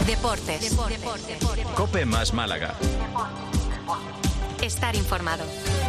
Deportes. COPE más Málaga. Estar informado.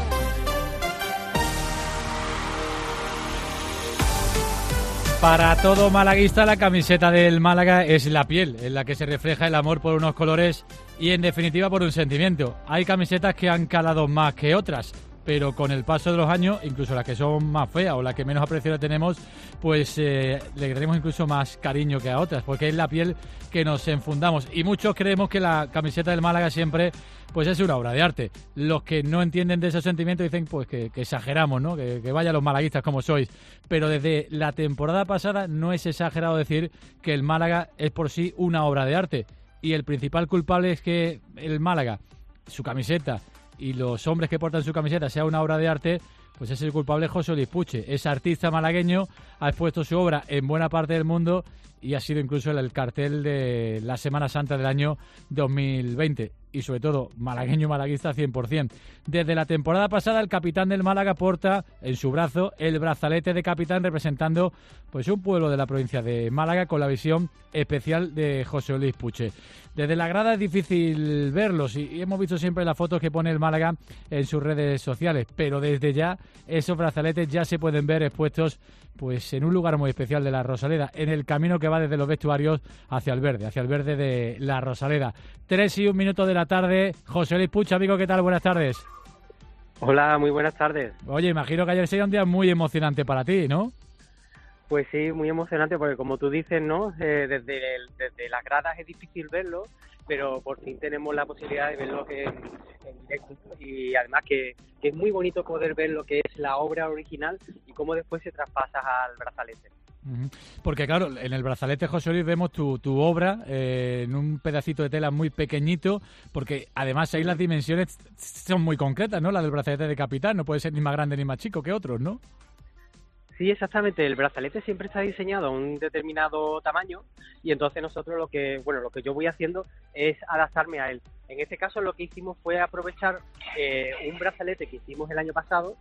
Para todo malaguista, la camiseta del Málaga es la piel, en la que se refleja el amor por unos colores y, en definitiva, por un sentimiento. Hay camisetas que han calado más que otras, pero con el paso de los años, incluso las que son más feas o las que menos aprecio le tenemos, pues le tenemos incluso más cariño que a otras, porque es la piel que nos enfundamos. Y muchos creemos que la camiseta del Málaga siempre pues es una obra de arte. Los que no entienden de esos sentimientos dicen pues que exageramos, ¿no? Que vaya los malaguistas como sois. Pero desde la temporada pasada no es exagerado decir que el Málaga es por sí una obra de arte. Y el principal culpable es que el Málaga, su camiseta y los hombres que portan su camiseta sea una obra de arte, pues es el culpable José Luis Puche. Es artista malagueño, ha expuesto su obra en buena parte del mundo y ha sido incluso el cartel de la Semana Santa del año 2020. Y sobre todo, malagueño malaguista 100%. Desde la temporada pasada, el capitán del Málaga porta en su brazo el brazalete de capitán representando pues un pueblo de la provincia de Málaga con la visión especial de José Luis Puche. Desde la grada es difícil verlos y hemos visto siempre las fotos que pone el Málaga en sus redes sociales, pero desde ya esos brazaletes ya se pueden ver expuestos pues en un lugar muy especial de la Rosaleda, en el camino que va desde los vestuarios hacia el verde de la Rosaleda. 3:01 de la tarde. José Luis Puche, amigo, ¿qué tal? Buenas tardes. Hola, muy buenas tardes. Oye, imagino que ayer sería un día muy emocionante para ti, ¿no? Pues sí, muy emocionante porque como tú dices, ¿no? Desde las gradas es difícil verlo, pero por fin tenemos la posibilidad de verlo en directo y además que es muy bonito poder ver lo que es la obra original y cómo después se traspasa al brazalete. Porque claro, en el brazalete, José Luis, vemos tu obra en un pedacito de tela muy pequeñito, porque además ahí las dimensiones son muy concretas, ¿no? La del brazalete de capitán no puede ser ni más grande ni más chico que otros, ¿no? Sí, exactamente. El brazalete siempre está diseñado a un determinado tamaño y entonces nosotros lo que yo voy haciendo es adaptarme a él. En este caso lo que hicimos fue aprovechar un brazalete que hicimos el año pasado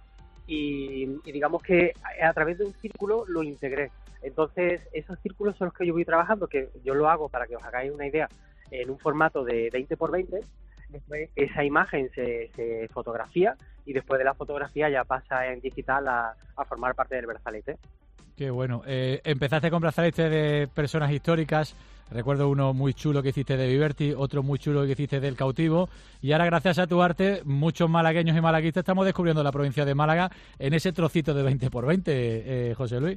y digamos que a través de un círculo lo integré. Entonces esos círculos son los que yo voy trabajando, que yo lo hago para que os hagáis una idea en un formato de 20x20. Después esa imagen se fotografía y después de la fotografía ya pasa en digital a formar parte del brazalete. Qué bueno. Empezaste con brazaletes de personas históricas. Recuerdo uno muy chulo que hiciste de Viverti, otro muy chulo que hiciste del Cautivo. Y ahora, gracias a tu arte, muchos malagueños y malaguistas estamos descubriendo la provincia de Málaga en ese trocito de 20x20, José Luis.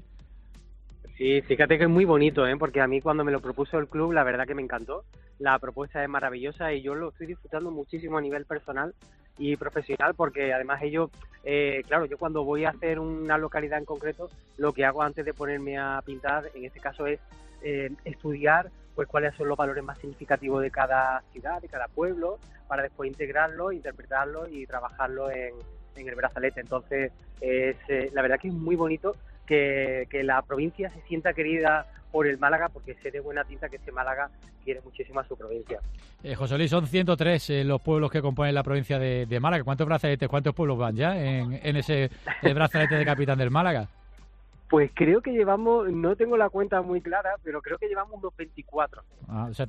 Sí, fíjate que es muy bonito, porque a mí cuando me lo propuso el club, la verdad que me encantó. La propuesta es maravillosa y yo lo estoy disfrutando muchísimo a nivel personal y profesional, porque además ellos, claro, yo cuando voy a hacer una localidad en concreto, lo que hago antes de ponerme a pintar, en este caso es estudiar pues cuáles son los valores más significativos de cada ciudad, de cada pueblo, para después integrarlo, interpretarlo y trabajarlo en el brazalete. Entonces, la verdad que es muy bonito que la provincia se sienta querida por el Málaga, porque sé de buena tinta que este Málaga quiere muchísimo a su provincia. José Luis, son 103 los pueblos que componen la provincia de Málaga. ¿Cuántos brazaletes, cuántos pueblos van ya en ese brazalete de capitán del Málaga? Pues creo que llevamos, no tengo la cuenta muy clara, pero creo que llevamos unos 24. O sea,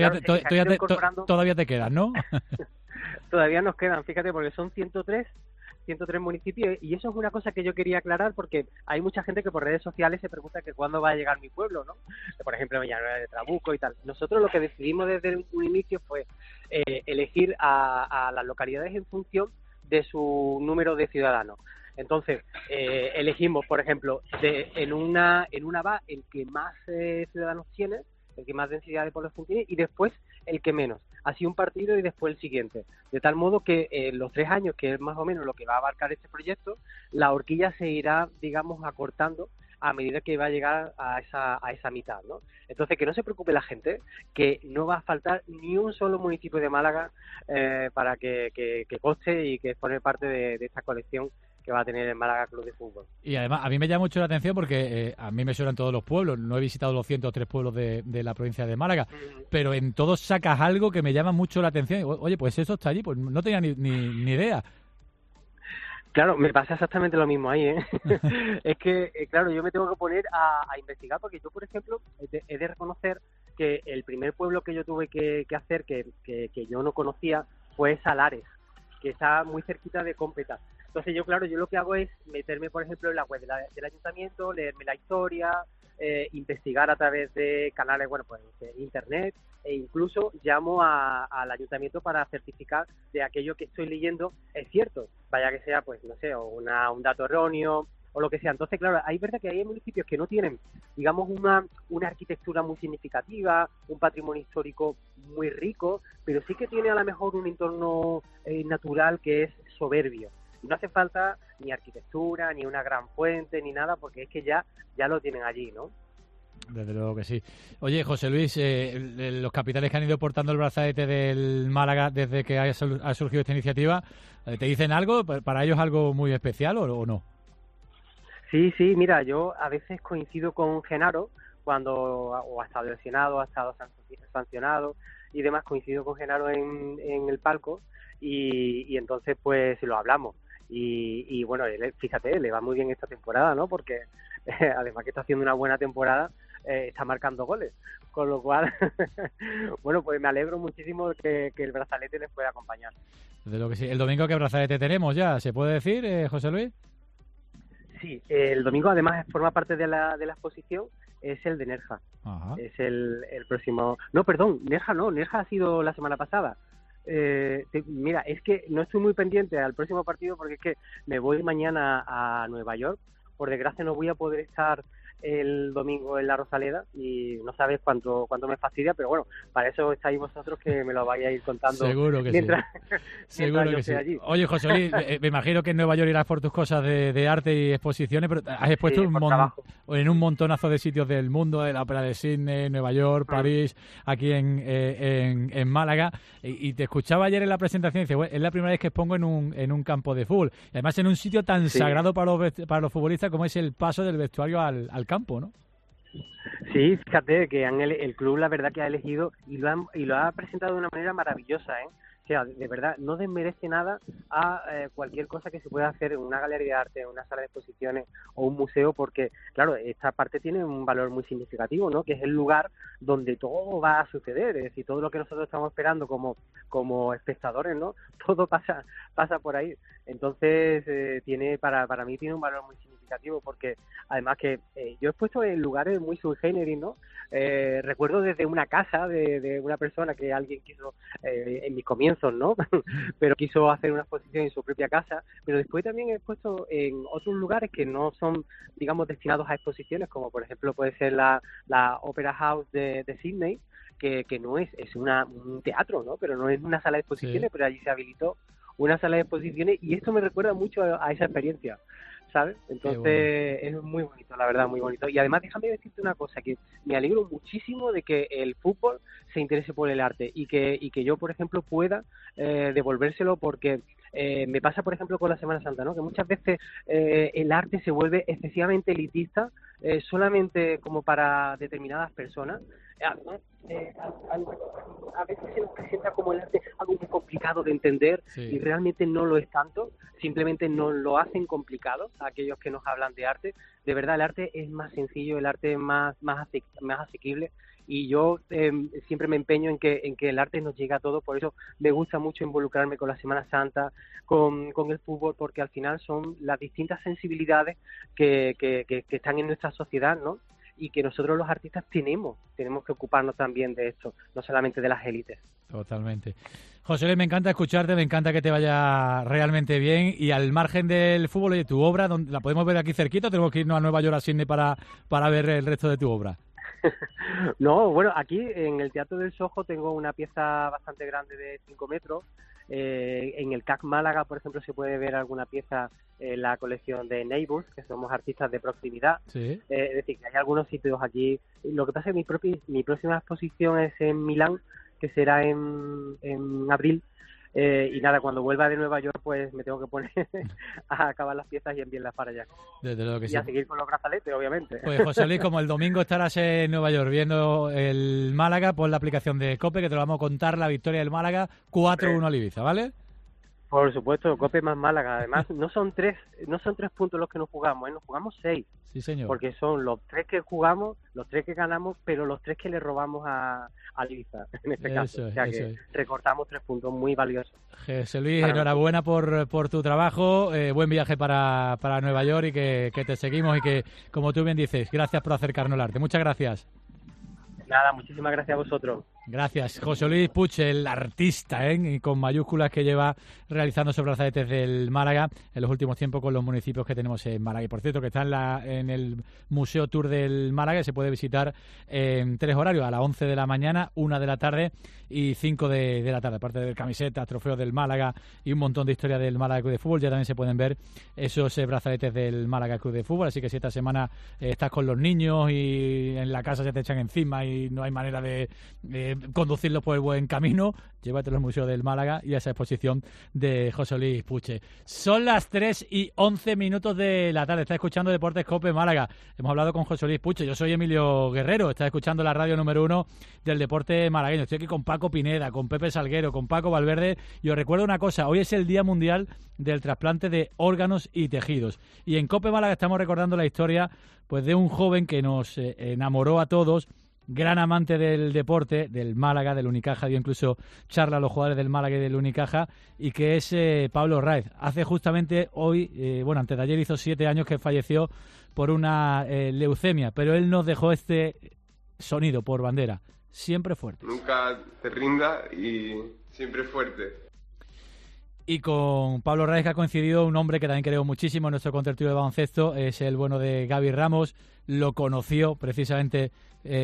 todavía te quedan, ¿no? Todavía nos quedan, fíjate, porque son 103 municipios, y eso es una cosa que yo quería aclarar, porque hay mucha gente que por redes sociales se pregunta que cuándo va a llegar mi pueblo, ¿no? Por ejemplo, Villanueva de Trabuco y tal. Nosotros lo que decidimos desde un inicio fue elegir a las localidades en función de su número de ciudadanos. Entonces, elegimos, por ejemplo, en una va el que más ciudadanos tiene, el que más densidad de población tiene, y después el que menos. Así un partido y después el siguiente. De tal modo que en los 3 años, que es más o menos lo que va a abarcar este proyecto, la horquilla se irá, digamos, acortando a medida que va a llegar a esa mitad, ¿no? Entonces, que no se preocupe la gente, que no va a faltar ni un solo municipio de Málaga para que conste y que forme parte de esta colección que va a tener el Málaga Club de Fútbol. Y además, a mí me llama mucho la atención porque a mí me suenan todos los pueblos. No he visitado los 103 pueblos de la provincia de Málaga, pero en todos sacas algo que me llama mucho la atención. Oye, pues eso está allí, pues no tenía ni idea. Claro, me pasa exactamente lo mismo ahí, ¿eh? Es que, claro, yo me tengo que poner a investigar, porque yo, por ejemplo, he de reconocer que el primer pueblo que yo tuve que hacer, que yo no conocía, fue Salares, que está muy cerquita de Cómpeta. Entonces yo lo que hago es meterme, por ejemplo, en la web del ayuntamiento, leerme la historia, investigar a través de canales, de internet, e incluso llamo al ayuntamiento para certificar de aquello que estoy leyendo es cierto, vaya que sea, pues no sé, o un dato erróneo o lo que sea. Entonces, claro, hay verdad que hay municipios que no tienen, digamos, una arquitectura muy significativa, un patrimonio histórico muy rico, pero sí que tiene a lo mejor un entorno natural que es soberbio. No hace falta ni arquitectura, ni una gran fuente, ni nada, porque es que ya lo tienen allí, ¿no? Desde luego que sí. Oye, José Luis, los capitanes que han ido portando el brazalete del Málaga desde que ha surgido esta iniciativa, ¿te dicen algo? ¿Para ellos algo muy especial o no? Sí, mira, yo a veces coincido con Genaro cuando o ha estado lesionado, ha estado sancionado y demás, coincido con Genaro en el palco y entonces pues lo hablamos. Y bueno, fíjate, le va muy bien esta temporada, ¿no? Porque además que está haciendo una buena temporada, está marcando goles. Con lo cual, bueno, pues me alegro muchísimo que el brazalete les pueda acompañar. Desde lo que sí. ¿El domingo qué brazalete tenemos ya? ¿Se puede decir, José Luis? Sí, el domingo además forma parte de la exposición, es el de Nerja. Ajá. Es el próximo... No, perdón, Nerja ha sido la semana pasada. Mira, es que no estoy muy pendiente al próximo partido porque es que me voy mañana a Nueva York. Por desgracia no voy a poder estar el domingo en la Rosaleda y no sabes cuánto me fastidia, pero bueno, para eso estáis vosotros que me lo vais a ir contando. Seguro que mientras, sí. Seguro que sí. Allí. Oye, José Luis, me imagino que en Nueva York irás por tus cosas de arte y exposiciones, pero has expuesto en un montonazo de sitios del mundo, de la ópera de Sydney, Nueva York, París, aquí en Málaga, y te escuchaba ayer en la presentación y dices, bueno, es la primera vez que expongo en un campo de fútbol, y además en un sitio tan sagrado para los futbolistas como es el paso del vestuario al campo, ¿no? Sí, fíjate que el club la verdad que ha elegido y lo ha presentado de una manera maravillosa, ¿eh? O sea, de verdad, no desmerece nada a cualquier cosa que se pueda hacer en una galería de arte, en una sala de exposiciones o un museo, porque, claro, esta parte tiene un valor muy significativo, ¿no? Que es el lugar donde todo va a suceder, es decir, todo lo que nosotros estamos esperando como espectadores, ¿no? Todo pasa por ahí. Entonces, para mí tiene un valor muy significativo, porque además que yo he puesto en lugares muy sui generis, ¿no? Recuerdo desde una casa de una persona que alguien quiso, en mis comienzos, ¿no? Pero quiso hacer una exposición en su propia casa, pero después también he puesto en otros lugares que no son, digamos, destinados a exposiciones, como por ejemplo puede ser la Opera House de Sydney, que no es un teatro, ¿no? Pero no es una sala de exposiciones, pero allí se habilitó una sala de exposiciones y esto me recuerda mucho a esa experiencia, ¿sabes? Entonces es muy bonito, la verdad, muy bonito. Y además déjame decirte una cosa, que me alegro muchísimo de que el fútbol se interese por el arte y que yo, por ejemplo, pueda devolvérselo, porque me pasa, por ejemplo, con la Semana Santa, ¿no? Que muchas veces el arte se vuelve excesivamente elitista, solamente como para determinadas personas. A veces se nos presenta como el arte algo muy complicado de entender, y realmente no lo es tanto, simplemente nos lo hacen complicado a aquellos que nos hablan de arte. De verdad, el arte es más sencillo, el arte es más asequible, y yo siempre me empeño en que el arte nos llegue a todos. Por eso me gusta mucho involucrarme con la Semana Santa, con el fútbol, porque al final son las distintas sensibilidades que están en nuestra sociedad, ¿no? Y que nosotros los artistas tenemos que ocuparnos también de esto, no solamente de las élites. Totalmente. José Luis, me encanta escucharte, me encanta que te vaya realmente bien, y al margen del fútbol, oye, tu obra, ¿la podemos ver aquí cerquita o tenemos que irnos a Nueva York, a Sydney, para ver el resto de tu obra? No, bueno, aquí en el Teatro del Soho tengo una pieza bastante grande de 5 metros. En el CAC Málaga, por ejemplo, se puede ver alguna pieza en la colección de Neighbours, que somos artistas de proximidad. Sí. Es decir, que hay algunos sitios aquí. Lo que pasa es que mi próxima exposición es en Milán, que será en abril. Y nada, cuando vuelva de Nueva York, pues me tengo que poner a acabar las piezas y enviarlas para allá. Desde luego que sí. Y a seguir con los brazaletes, obviamente. Pues José Luis, como el domingo estarás en Nueva York viendo el Málaga, pon la aplicación de COPE, que te lo vamos a contar, la victoria del Málaga 4-1 al Ibiza, ¿vale? Por supuesto, Cope más Málaga. Además, no son tres puntos los que nos jugamos, nos jugamos 6. Sí, señor. Porque son los 3 que jugamos, los 3 que ganamos, pero los 3 que le robamos a Ibiza, en este caso. O sea que recortamos 3 puntos muy valiosos. José Luis, enhorabuena por tu trabajo. Buen viaje para Nueva York y que te seguimos y que, como tú bien dices, gracias por acercarnos al arte. Muchas gracias. Nada, muchísimas gracias a vosotros. Gracias, José Luis Puig, el artista, y con mayúsculas, que lleva realizando esos brazaletes del Málaga en los últimos tiempos con los municipios que tenemos en Málaga. Y por cierto, que está en el Museo Tour del Málaga, y se puede visitar en 3 horarios, a las 11 de la mañana, 1 de la tarde y 5 de la tarde. Aparte de camisetas, trofeos del Málaga y un montón de historia del Málaga Club de Fútbol, ya también se pueden ver esos brazaletes del Málaga Club de Fútbol. Así que si esta semana estás con los niños y en la casa se te echan encima y no hay manera de conducirlos por el buen camino, llévatelo al Museo del Málaga y a esa exposición de José Luis Puig. Son las 3:11 de la tarde. Está escuchando Deportes COPE Málaga. Hemos hablado con José Luis Puig. Yo soy Emilio Guerrero. Está escuchando la radio número 1 del deporte malagueño. Estoy aquí con Paco Pineda, con Pepe Salguero, con Paco Valverde. Y os recuerdo una cosa: hoy es el Día Mundial del Trasplante de Órganos y Tejidos. Y en COPE Málaga estamos recordando la historia, pues, de un joven que nos enamoró a todos. Gran amante del deporte, del Málaga, del Unicaja, dio incluso charla a los jugadores del Málaga y del Unicaja, y que es Pablo Raez. Hace justamente hoy, antes de ayer hizo 7 años que falleció por una leucemia, pero él nos dejó este sonido por bandera: siempre fuerte. Nunca te rinda y siempre fuerte. Y con Pablo Raez ha coincidido un hombre que también creo muchísimo en nuestro contertulio de baloncesto, es el bueno de Gaby Ramos. Lo conoció precisamente,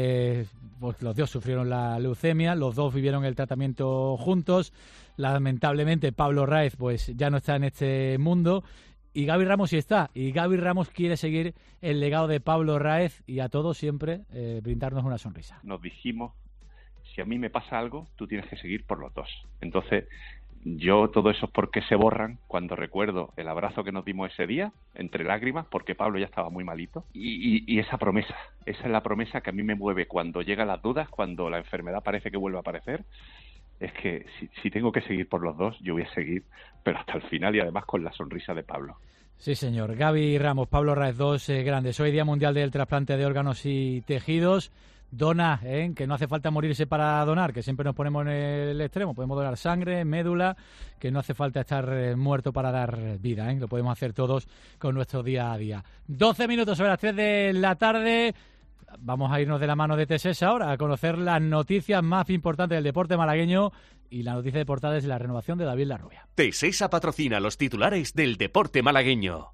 pues los dos sufrieron la leucemia, los dos vivieron el tratamiento juntos. Lamentablemente Pablo Raez pues ya no está en este mundo, y Gaby Ramos sí está, y Gaby Ramos quiere seguir el legado de Pablo Raez y a todos siempre brindarnos una sonrisa. Nos dijimos, si a mí me pasa algo, tú tienes que seguir por los dos. Entonces, yo, todo eso es porque se borran cuando recuerdo el abrazo que nos dimos ese día, entre lágrimas, porque Pablo ya estaba muy malito, y esa promesa, esa es la promesa que a mí me mueve cuando llegan las dudas, cuando la enfermedad parece que vuelve a aparecer. Es que si tengo que seguir por los dos, yo voy a seguir, pero hasta el final, y además con la sonrisa de Pablo. Sí, señor. Gaby Ramos, Pablo Raez, dos grandes. Hoy Día Mundial del Trasplante de Órganos y Tejidos. Dona, que no hace falta morirse para donar, que siempre nos ponemos en el extremo. Podemos donar sangre, médula, que no hace falta estar muerto para dar vida, lo podemos hacer todos con nuestro día a día. 12 minutos sobre las 3 de la tarde. Vamos a irnos de la mano de T6 ahora a conocer las noticias más importantes del deporte malagueño, y la noticia de portada es la renovación de David Larrubia. T6 patrocina los titulares del deporte malagueño.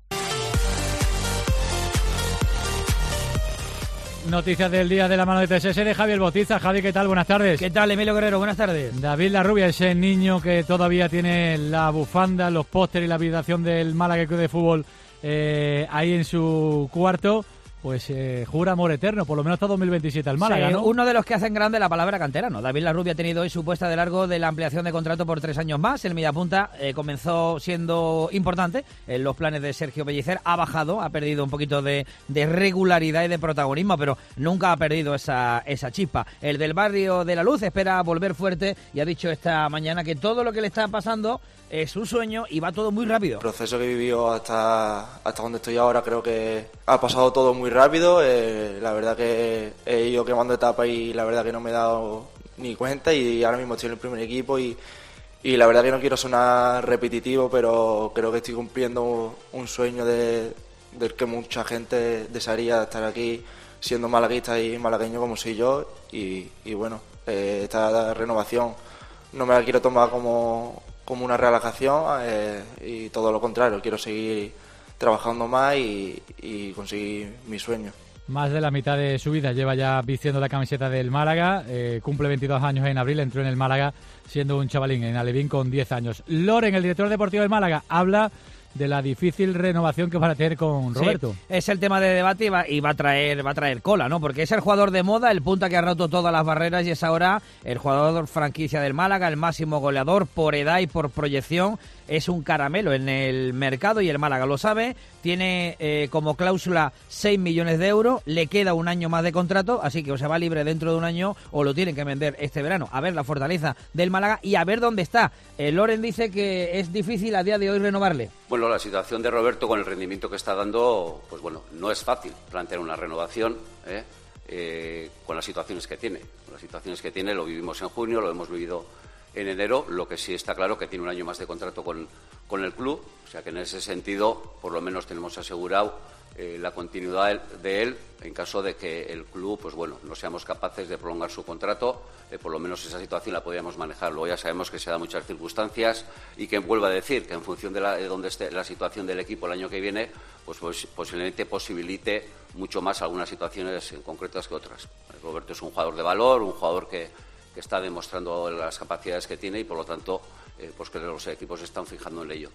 Noticias del día de la mano de TSS de Javier Bautista. Javi, ¿qué tal? Buenas tardes. ¿Qué tal, Emilio Guerrero? Buenas tardes. David Larrubia, ese niño que todavía tiene la bufanda, los pósteres y la habitación del Málaga Club de Fútbol ahí en su cuarto, pues jura amor eterno, por lo menos hasta 2027 al Málaga, sí, ¿no? Uno de los que hacen grande la palabra canterano. David Larrubia ha tenido hoy su puesta de largo de la ampliación de contrato por 3 años más. El mediapunta comenzó siendo importante en los planes de Sergio Pellicer. Ha bajado, ha perdido un poquito de regularidad y de protagonismo, pero nunca ha perdido esa chispa. El del barrio de la Luz espera volver fuerte y ha dicho esta mañana que todo lo que le está pasando es un sueño y va todo muy rápido. El proceso que he vivido hasta donde estoy ahora, creo que ha pasado todo muy rápido. La verdad que he ido quemando etapas y la verdad que no me he dado ni cuenta, y ahora mismo estoy en el primer equipo y la verdad que no quiero sonar repetitivo, pero creo que estoy cumpliendo un sueño del que mucha gente desearía, estar aquí siendo malaguista y malagueño como soy yo, y bueno, esta renovación no me la quiero tomar como una relajación, y todo lo contrario, quiero seguir trabajando más y conseguir mi sueño. Más de la mitad de su vida lleva ya vistiendo la camiseta del Málaga, cumple 22 años en abril, entró en el Málaga siendo un chavalín en Alevín con 10 años. Loren, el director deportivo del Málaga, habla de la difícil renovación que van a tener con Roberto. Sí, es el tema de debate y va a traer cola, ¿no? Porque es el jugador de moda, el punta que ha roto todas las barreras y es ahora el jugador franquicia del Málaga, el máximo goleador por edad y por proyección. Es un caramelo en el mercado y el Málaga lo sabe. Tiene como cláusula 6 millones de euros, le queda un año más de contrato, así que o se va libre dentro de un año o lo tienen que vender este verano. A ver la fortaleza del Málaga y a ver dónde está. Loren dice que es difícil a día de hoy renovarle. Bueno, la situación de Roberto con el rendimiento que está dando, pues bueno, no es fácil plantear una renovación con las situaciones que tiene. Con las situaciones que tiene lo vivimos en junio, lo hemos vivido en enero, lo que sí está claro que tiene un año más de contrato con el club, o sea que en ese sentido por lo menos tenemos asegurado la continuidad de él en caso de que el club, pues bueno, no seamos capaces de prolongar su contrato, por lo menos esa situación la podríamos manejar. Luego ya sabemos que se dan muchas circunstancias y que vuelvo a decir que en función de dónde esté la situación del equipo el año que viene, pues posiblemente posibilite mucho más algunas situaciones en concretas que otras. Roberto es un jugador de valor, un jugador que está demostrando las capacidades que tiene y por lo tanto pues que los equipos se están fijando en ello.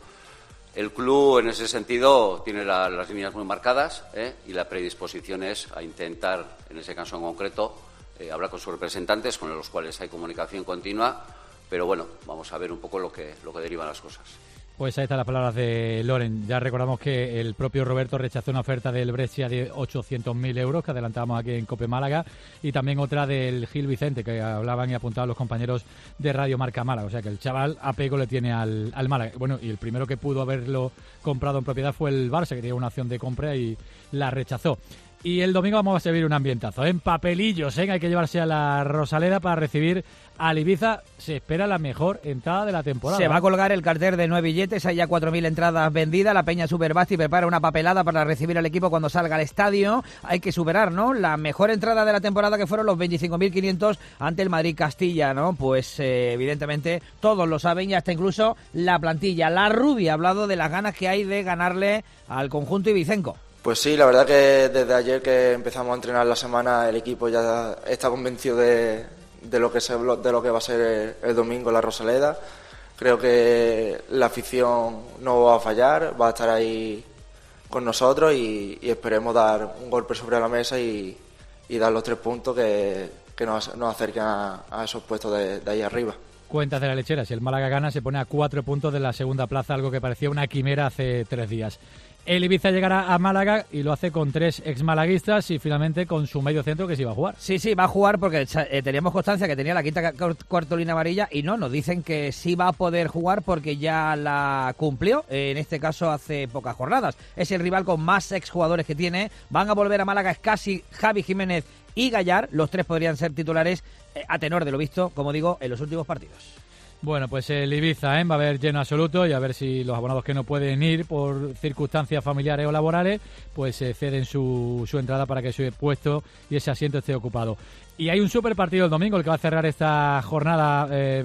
El club en ese sentido tiene las líneas muy marcadas y la predisposición es a intentar, en ese caso en concreto, hablar con sus representantes con los cuales hay comunicación continua, pero bueno, vamos a ver un poco lo que derivan las cosas. Pues ahí están las palabras de Loren. Ya recordamos que el propio Roberto rechazó una oferta del Brescia de 800.000 euros, que adelantábamos aquí en Cope Málaga, y también otra del Gil Vicente, que hablaban y apuntaban los compañeros de Radio Marca Málaga. O sea que el chaval apego le tiene al Málaga. Bueno, y el primero que pudo haberlo comprado en propiedad fue el Barça, que tenía una opción de compra y la rechazó. Y el domingo vamos a servir un ambientazo, en papelillos, hay que llevarse a la Rosaleda para recibir al Ibiza. Se espera la mejor entrada de la temporada. Se va a colgar el cartel de 9 billetes, hay ya 4.000 entradas vendidas. La Peña Superbasti prepara una papelada para recibir al equipo cuando salga al estadio. Hay que superar, ¿no?, la mejor entrada de la temporada, que fueron los 25.500 ante el Madrid-Castilla, ¿no? Pues evidentemente todos lo saben y hasta incluso la plantilla. La Rubia ha hablado de las ganas que hay de ganarle al conjunto ibicenco. Pues sí, la verdad que desde ayer que empezamos a entrenar la semana el equipo ya está convencido de lo que va a ser el domingo en la Rosaleda. Creo que la afición no va a fallar, va a estar ahí con nosotros y esperemos dar un golpe sobre la mesa y dar los 3 puntos que nos acerquen a esos puestos de ahí arriba. Cuentas de la lechera, si el Málaga gana se pone a 4 puntos de la segunda plaza, algo que parecía una quimera hace 3 días. El Ibiza llegará a Málaga y lo hace con 3 exmalaguistas y finalmente con su medio centro, que sí va a jugar. Sí, va a jugar porque teníamos constancia que tenía la quinta cartulina amarilla y nos dicen que sí va a poder jugar porque ya la cumplió, en este caso hace pocas jornadas. Es el rival con más exjugadores que tiene. Van a volver a Málaga Escasi, Javi Jiménez y Gallar. Los 3 podrían ser titulares a tenor de lo visto, como digo, en los últimos partidos. Bueno, pues el Ibiza va a haber lleno absoluto y a ver si los abonados que no pueden ir por circunstancias familiares o laborales, pues ceden su entrada para que su puesto y ese asiento esté ocupado. Y hay un super partido el domingo, el que va a cerrar esta jornada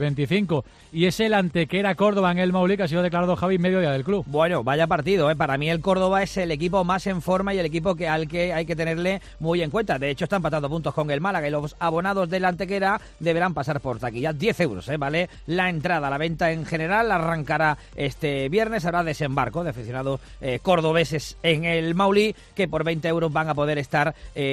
25, y es el Antequera Córdoba en el Maulí, que ha sido declarado Javi mediodía del club. Bueno, vaya partido, Para mí el Córdoba es el equipo más en forma y el equipo al que hay que tenerle muy en cuenta. De hecho, está empatando puntos con el Málaga y los abonados del Antequera deberán pasar por taquilla. 10 euros, ¿vale? La entrada, la venta en general arrancará este viernes. Habrá desembarco de aficionados cordobeses en el Maulí, que por 20 euros van a poder estar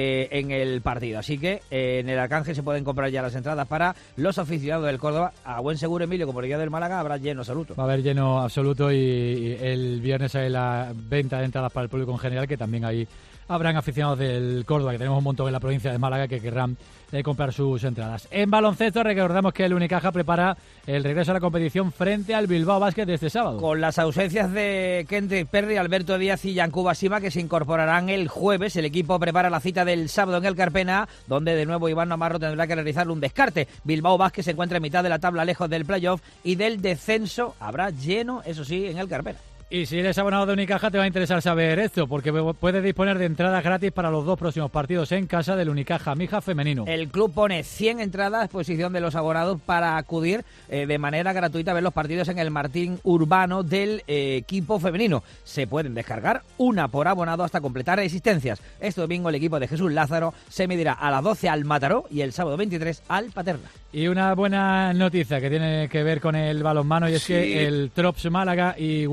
en el partido. Así que en el Arcángel se pueden comprar ya las entradas para los aficionados del Córdoba. A buen seguro, Emilio, como por el día del Málaga, habrá lleno absoluto. Va a haber lleno absoluto y el viernes hay la venta de entradas para el público en general, que también ahí habrán aficionados del Córdoba, que tenemos un montón en la provincia de Málaga que querrán comprar sus entradas. En baloncesto, recordamos que el Unicaja prepara el regreso a la competición frente al Bilbao Basket de este sábado. Con las ausencias de Kendrick Perry, Alberto Díaz y Yankuba Sima, que se incorporarán el jueves. El equipo prepara la cita del sábado en el Carpena, donde de nuevo Iván Namarro tendrá que realizar un descarte. Bilbao Basket se encuentra en mitad de la tabla, lejos del playoff y del descenso. Habrá lleno, eso sí, en el Carpena. Y si eres abonado de Unicaja te va a interesar saber esto, porque puedes disponer de entradas gratis para los 2 próximos partidos en casa del Unicaja Mija femenino. El club pone 100 entradas a disposición de los abonados para acudir de manera gratuita a ver los partidos en el Martín Urbano del equipo femenino. Se pueden descargar una por abonado hasta completar existencias. Este domingo el equipo de Jesús Lázaro se medirá a las 12 al Mataró y el sábado 23 al Paterna. Y una buena noticia que tiene que ver con el balonmano, y es que el Trops Málaga y One Eden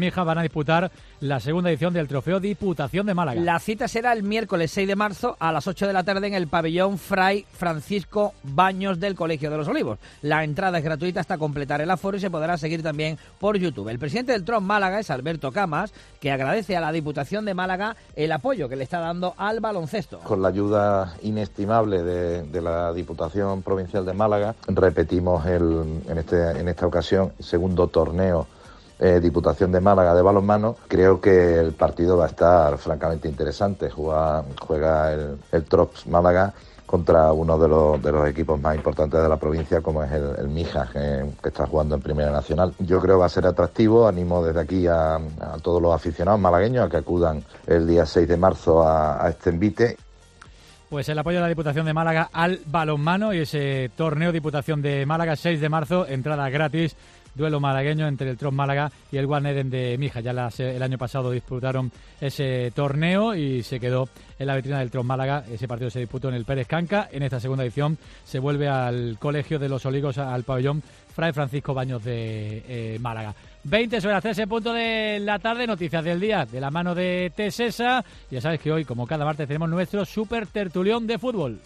Mijas van a disputar la segunda edición del Trofeo Diputación de Málaga. La cita será el miércoles 6 de marzo a las 8 de la tarde en el pabellón Fray Francisco Baños del Colegio de los Olivos. La entrada es gratuita hasta completar el aforo y se podrá seguir también por YouTube. El presidente del TROM Málaga es Alberto Camas, que agradece a la Diputación de Málaga el apoyo que le está dando al baloncesto. Con la ayuda inestimable de la Diputación Provincial de Málaga, repetimos en esta ocasión segundo torneo Diputación de Málaga de balonmano. Creo que el partido va a estar francamente interesante. Juega el Trops Málaga contra uno de los equipos más importantes de la provincia, como es el Mijas, que está jugando en Primera Nacional. Yo creo que va a ser atractivo. Animo desde aquí a todos los aficionados malagueños a que acudan el día 6 de marzo a este envite. Pues el apoyo de la Diputación de Málaga al balonmano y ese torneo Diputación de Málaga, 6 de marzo, entrada gratis. Duelo malagueño entre el Tron Málaga y el One Eden de Mijas. Ya el año pasado disputaron ese torneo y se quedó en la vitrina del Tron Málaga. Ese partido se disputó en el Pérez Canca. En esta segunda edición se vuelve al Colegio de los Olivos, al pabellón Fray Francisco Baños de Málaga. 20 sobre las 3 en punto de la tarde. Noticias del día de la mano de Tesesa. Ya sabes que hoy, como cada martes, tenemos nuestro super tertulión de fútbol.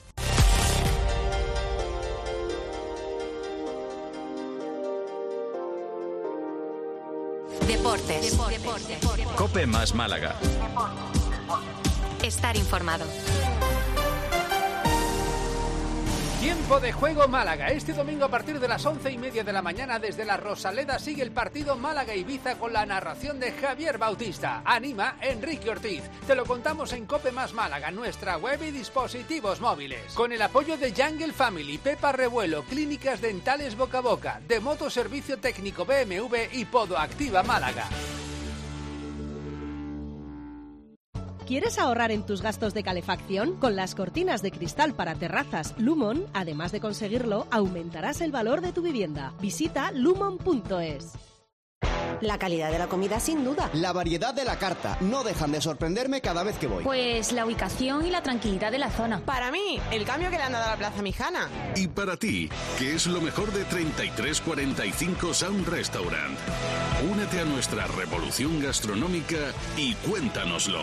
Deportes. COPE más Málaga. Estar informado. Tiempo de juego Málaga. Este domingo a partir de las 11:30 de la mañana desde la Rosaleda sigue el partido Málaga-Ibiza con la narración de Javier Bautista. Anima Enrique Ortiz. Te lo contamos en COPE más Málaga, nuestra web y dispositivos móviles. Con el apoyo de Jungle Family, Pepa Revuelo, Clínicas Dentales Boca a Boca, de Motoservicio Técnico BMW y Podo Activa Málaga. ¿Quieres ahorrar en tus gastos de calefacción? Con las cortinas de cristal para terrazas Lumon, además de conseguirlo, aumentarás el valor de tu vivienda. Visita lumon.es. La calidad de la comida, sin duda. La variedad de la carta. No dejan de sorprenderme cada vez que voy. Pues la ubicación y la tranquilidad de la zona. Para mí, el cambio que le han dado a la Plaza Mijana. Y para ti, ¿qué es lo mejor de 3345 Sound Restaurant? Únete a nuestra revolución gastronómica y cuéntanoslo.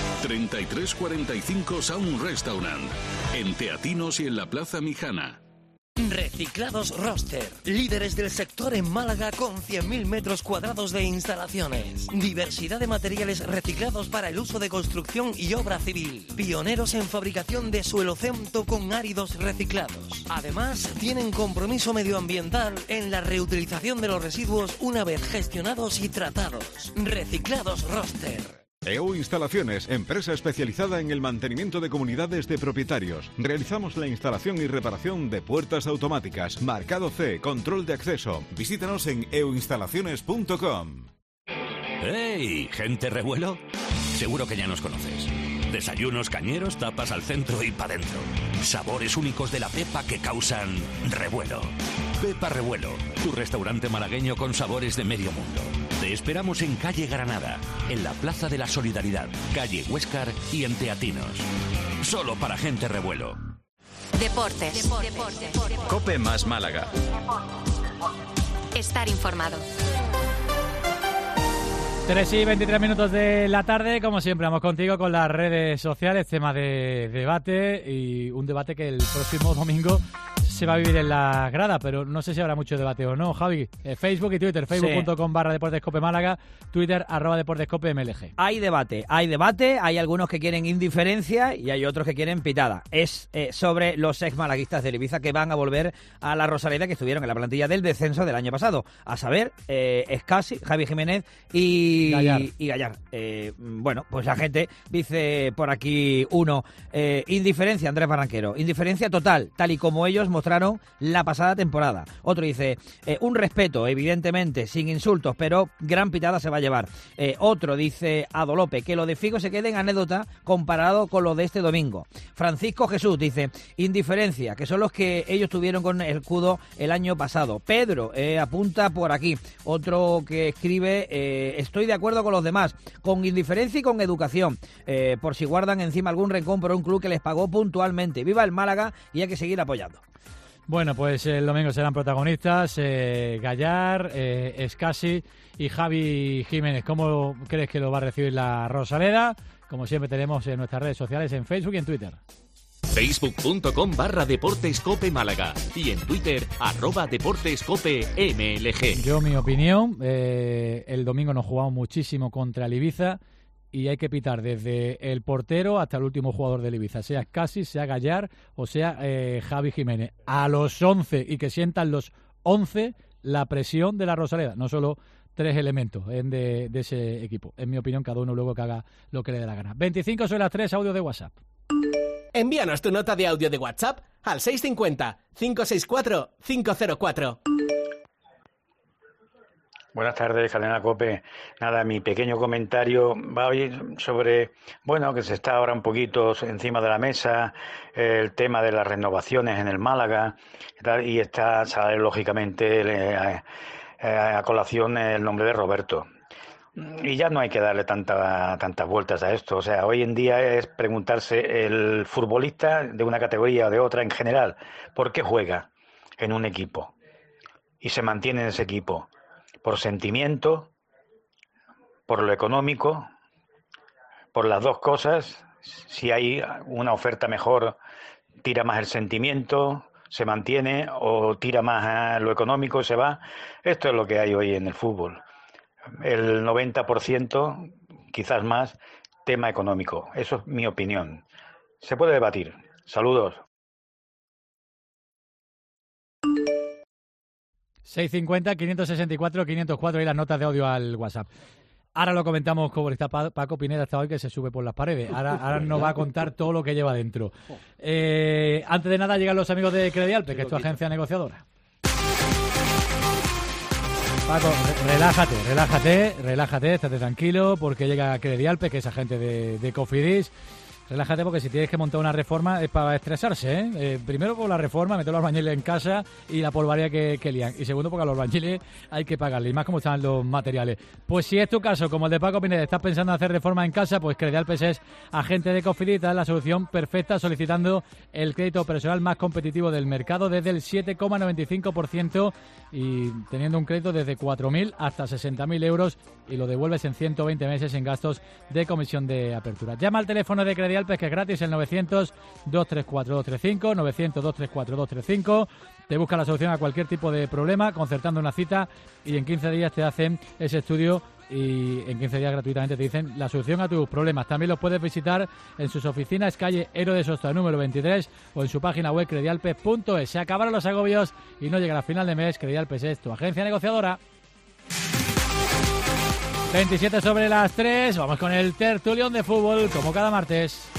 3345 Sound Restaurant. En Teatinos y en la Plaza Mijana. Reciclados Roster, líderes del sector en Málaga con 100.000 metros cuadrados de instalaciones. Diversidad de materiales reciclados para el uso de construcción y obra civil. Pioneros en fabricación de suelo cemento con áridos reciclados. Además, tienen compromiso medioambiental en la reutilización de los residuos una vez gestionados y tratados. Reciclados Roster. EO Instalaciones, empresa especializada en el mantenimiento de comunidades de propietarios. Realizamos la instalación y reparación de puertas automáticas, marcado C, control de acceso. Visítanos en eoinstalaciones.com. ¡Hey, gente revuelo! Seguro que ya nos conoces. Desayunos cañeros, tapas al centro y pa' dentro. Sabores únicos de la Pepa que causan revuelo. Pepa Revuelo, tu restaurante malagueño con sabores de medio mundo. Te esperamos en calle Granada, en la Plaza de la Solidaridad, calle Huéscar y en Teatinos. Solo para gente revuelo. Deportes. COPE más Málaga. Estar informado. 3 y 23 minutos de la tarde, como siempre, vamos contigo con las redes sociales, tema de debate y un debate que el próximo domingo se va a vivir en la grada, pero no sé si habrá mucho debate o no, Javi. Facebook y Twitter, facebook.com/Deportescope Málaga, Twitter @Deportescope MLG. Hay debate, hay algunos que quieren indiferencia y hay otros que quieren pitada. Es sobre los ex malaguistas de Ibiza que van a volver a la Rosaleda, que estuvieron en la plantilla del descenso del año pasado, a saber, Escasi, Javi Jiménez y Gallar. Bueno, pues la gente dice por aquí uno, indiferencia, Andrés Barranquero, indiferencia total, tal y como ellos mostraron la pasada temporada. Otro dice, un respeto, evidentemente, sin insultos, pero gran pitada se va a llevar. Otro dice, Adolope, que lo de Figo se quede en anécdota comparado con lo de este domingo. Francisco Jesús dice, indiferencia, que son los que ellos tuvieron con el escudo el año pasado. Pedro apunta por aquí. Otro que escribe, estoy de acuerdo con los demás, con indiferencia y con educación, por si guardan encima algún rencor por un club que les pagó puntualmente. Viva el Málaga y hay que seguir apoyando. Bueno, pues el domingo serán protagonistas Gallar, Escasi y Javi Jiménez. ¿Cómo crees que lo va a recibir la Rosaleda? Como siempre tenemos en nuestras redes sociales, en Facebook y en Twitter. Facebook.com/Deportes Málaga y en Twitter @DeportesCopeMLG. Yo, mi opinión, el domingo nos jugamos muchísimo contra el Ibiza y hay que pitar desde el portero hasta el último jugador del Ibiza, sea Escasi, sea Gallar o sea Javi Jiménez. A los 11 y que sientan los 11 la presión de la Rosaleda, no solo 3 elementos de ese equipo. En mi opinión, cada uno luego que haga lo que le dé la gana. 25 sobre las 3, audio de WhatsApp. Envíanos tu nota de audio de WhatsApp al 650-564-504. Buenas tardes, Cadena COPE. Nada, mi pequeño comentario va hoy sobre, bueno, que se está ahora un poquito encima de la mesa el tema de las renovaciones en el Málaga y está, sale lógicamente a colación el nombre de Roberto. Y ya no hay que darle tantas vueltas a esto. O sea, hoy en día es preguntarse el futbolista de una categoría o de otra en general, ¿por qué juega en un equipo? Y se mantiene en ese equipo. ¿Por sentimiento? ¿Por lo económico? ¿Por las dos cosas? Si hay una oferta mejor, tira más el sentimiento, se mantiene, o tira más a lo económico, se va. Esto es lo que hay hoy en el fútbol. El 90%, quizás más, tema económico. Eso es mi opinión. Se puede debatir. Saludos. 650-564-504 y las notas de audio al WhatsApp. Ahora lo comentamos como está Paco Pineda hasta hoy, que se sube por las paredes. Ahora nos va a contar todo lo que lleva dentro. Antes de nada llegan los amigos de Credialpe, que es tu agencia negociadora. Paco, relájate, estate tranquilo, porque llega Credialpe, que es agente de Cofidis. Relájate, porque si tienes que montar una reforma es para estresarse, ¿eh? Primero por la reforma, meter los albañiles en casa y la polvaría que lían. Y segundo porque a los albañiles hay que pagarle, y más como están los materiales. Pues si es tu caso, como el de Paco Pineda, estás pensando en hacer reforma en casa, pues Credialpes es agente de Cofidis, da la solución perfecta solicitando el crédito personal más competitivo del mercado desde el 7,95% y teniendo un crédito desde 4.000 hasta 60.000 euros y lo devuelves en 120 meses en gastos de comisión de apertura. Llama al teléfono de Credialpes, que es gratis, el 900-234-235, 900-234-235. Te busca la solución a cualquier tipo de problema, concertando una cita, y en 15 días te hacen ese estudio y en 15 días gratuitamente te dicen la solución a tus problemas. También los puedes visitar en sus oficinas, calle Ero de Sosta, número 23, o en su página web credialpes.es. Se acabaron los agobios y no llega a final de mes. Credialpes es tu agencia negociadora. 27 sobre las 3, vamos con el tertulión de fútbol, como cada martes.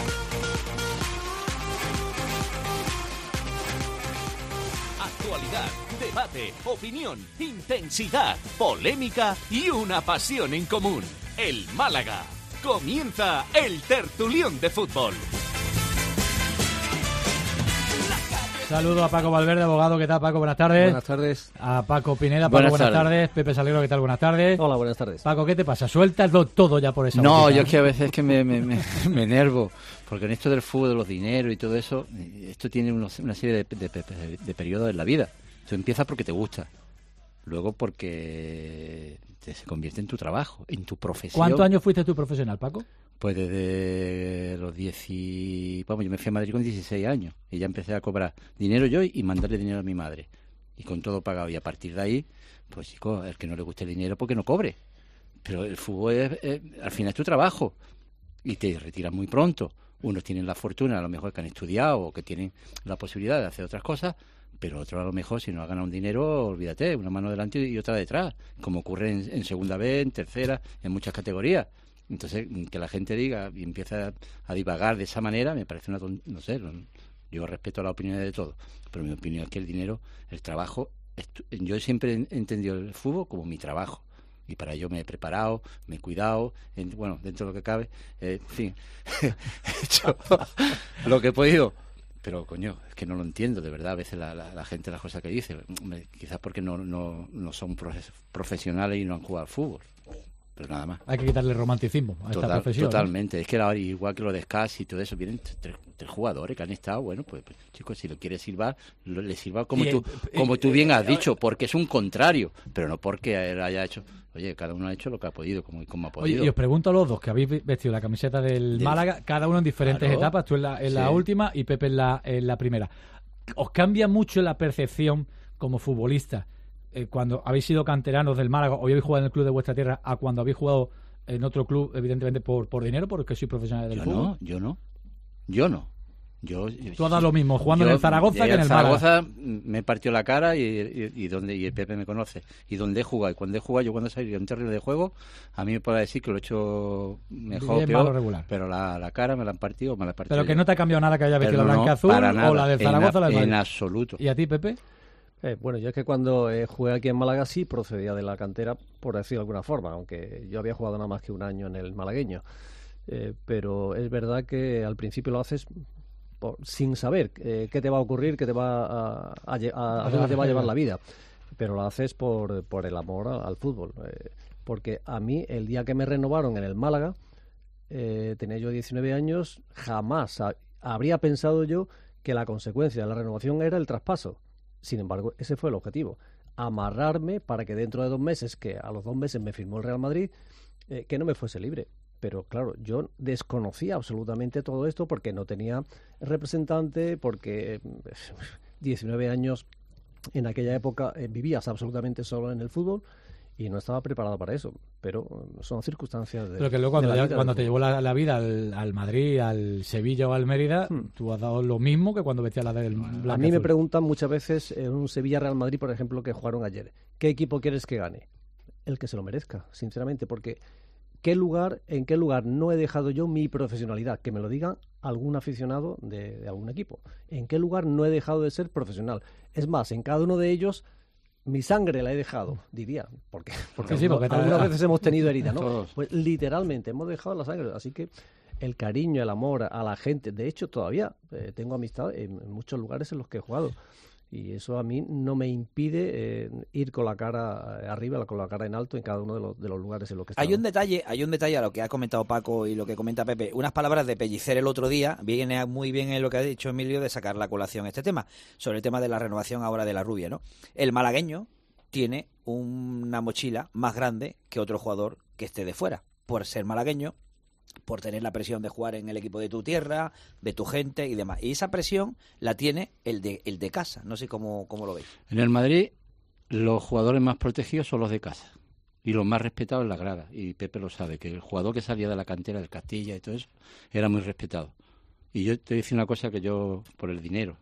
Actualidad, debate, opinión, intensidad, polémica y una pasión en común. El Málaga. Comienza el tertulión de fútbol. Saludo a Paco Valverde, abogado. ¿Qué tal, Paco? Buenas tardes. Buenas tardes. A Paco Pineda. Paco, buenas tardes. Pepe Salguero, ¿qué tal? Buenas tardes. Hola, buenas tardes. Paco, ¿qué te pasa? Suéltalo todo ya por esa No, boquita, yo es que a veces que me enervo, porque en esto del fútbol, de los dineros y todo eso, esto tiene una serie de periodos en la vida. Esto empieza porque te gusta, luego porque se convierte en tu trabajo, en tu profesión. ¿Cuántos años fuiste tú profesional, Paco? Pues desde los 10 y... Vamos, yo me fui a Madrid con 16 años y ya empecé a cobrar dinero yo y mandarle dinero a mi madre. Y con todo pagado. Y a partir de ahí, pues chicos, el que no le guste el dinero, porque no cobre. Pero el fútbol al final es tu trabajo. Y te retiras muy pronto. Unos tienen la fortuna, a lo mejor que han estudiado o que tienen la posibilidad de hacer otras cosas, pero otros a lo mejor, si no ha ganado un dinero, olvídate, una mano delante y otra detrás. Como ocurre en segunda B, en tercera, en muchas categorías. Entonces, que la gente diga y empiece a divagar de esa manera, me parece no sé, yo respeto las opiniones de todos, pero mi opinión es que el dinero, el trabajo, yo siempre he entendido el fútbol como mi trabajo, y para ello me he preparado, me he cuidado, bueno, dentro de lo que cabe, en fin, he hecho lo que he podido, pero coño, es que no lo entiendo, de verdad, a veces la gente las cosas que dice, quizás porque no son profesionales y no han jugado al fútbol. pero nada más. Hay que quitarle romanticismo a esta profesión. Totalmente. Es que ahora, igual que lo de Scas y todo eso, vienen tres jugadores que han estado, bueno, pues chicos, si lo quieres silbar, le sirva como tú bien has dicho, porque es un contrario, pero no porque él haya hecho... Oye, cada uno ha hecho lo que ha podido, como ha podido. Oye, y os pregunto a los dos, que habéis vestido la camiseta del Málaga, cada uno en diferentes etapas, tú en la última y Pepe en la primera. ¿Os cambia mucho la percepción como futbolista cuando habéis sido canteranos del Málaga o habéis jugado en el club de vuestra tierra a cuando habéis jugado en otro club, evidentemente por dinero, porque sois profesionales del fútbol? Yo no. Tú has dado lo mismo jugando en el Zaragoza que en el Málaga. Zaragoza me partió la cara y el Pepe me conoce. Y donde he jugado, y cuando he jugado, yo cuando he salido en terreno de juego, a mí me puede decir que lo he hecho mejor o peor, regular. Pero la cara me la han partido, Pero yo. Que no te ha cambiado nada que haya vestido la blanca azul o la del Zaragoza o la del Málaga. En absoluto. ¿Y a ti, Pepe? Bueno, yo es que cuando jugué aquí en Málaga sí procedía de la cantera, por decirlo de alguna forma, aunque yo había jugado nada más que un año en el malagueño. Pero es verdad que al principio lo haces sin saber qué te va a ocurrir, qué te va a dónde te va a llevar la vida, pero lo haces por el amor al fútbol, porque a mí el día que me renovaron en el Málaga, tenía yo 19 años, jamás habría pensado yo que la consecuencia de la renovación era el traspaso. Sin embargo, ese fue el objetivo, amarrarme para que dentro de 2 meses, que a los 2 meses me firmó el Real Madrid, que no me fuese libre. Pero claro, yo desconocía absolutamente todo esto porque no tenía representante, porque 19 años en aquella época vivías absolutamente solo en el fútbol y no estaba preparado para eso. Pero son circunstancias de... Pero que luego cuando te llevó la vida al Madrid, al Sevilla o al Mérida, tú has dado lo mismo que cuando vestías la del blanco. A mí me preguntan muchas veces en un Sevilla-Real Madrid, por ejemplo, que jugaron ayer, ¿qué equipo quieres que gane? El que se lo merezca, sinceramente, porque... ¿En qué lugar no he dejado yo mi profesionalidad? Que me lo diga algún aficionado de algún equipo. ¿En qué lugar no he dejado de ser profesional? Es más, en cada uno de ellos mi sangre la he dejado, diría. Porque algunas veces hemos tenido heridas, ¿no? Pues literalmente hemos dejado la sangre. Así que el cariño, el amor a la gente. De hecho, todavía tengo amistad en muchos lugares en los que he jugado. Y eso a mí no me impide ir con la cara arriba, con la cara en alto en cada uno de los lugares en los que estamos. Hay un detalle a lo que ha comentado Paco y lo que comenta Pepe. Unas palabras de Pellicer el otro día, viene muy bien en lo que ha dicho Emilio de sacar la colación este tema, sobre el tema de la renovación ahora de la Rubia, ¿no? El malagueño tiene una mochila más grande que otro jugador que esté de fuera, por ser malagueño, por tener la presión de jugar en el equipo de tu tierra, de tu gente y demás. Y esa presión la tiene el de casa. No sé cómo lo veis. En el Madrid, los jugadores más protegidos son los de casa. Y los más respetados en la grada. Y Pepe lo sabe, que el jugador que salía de la cantera del Castilla y todo eso, era muy respetado. Y yo te voy a decir una cosa que yo, por el dinero,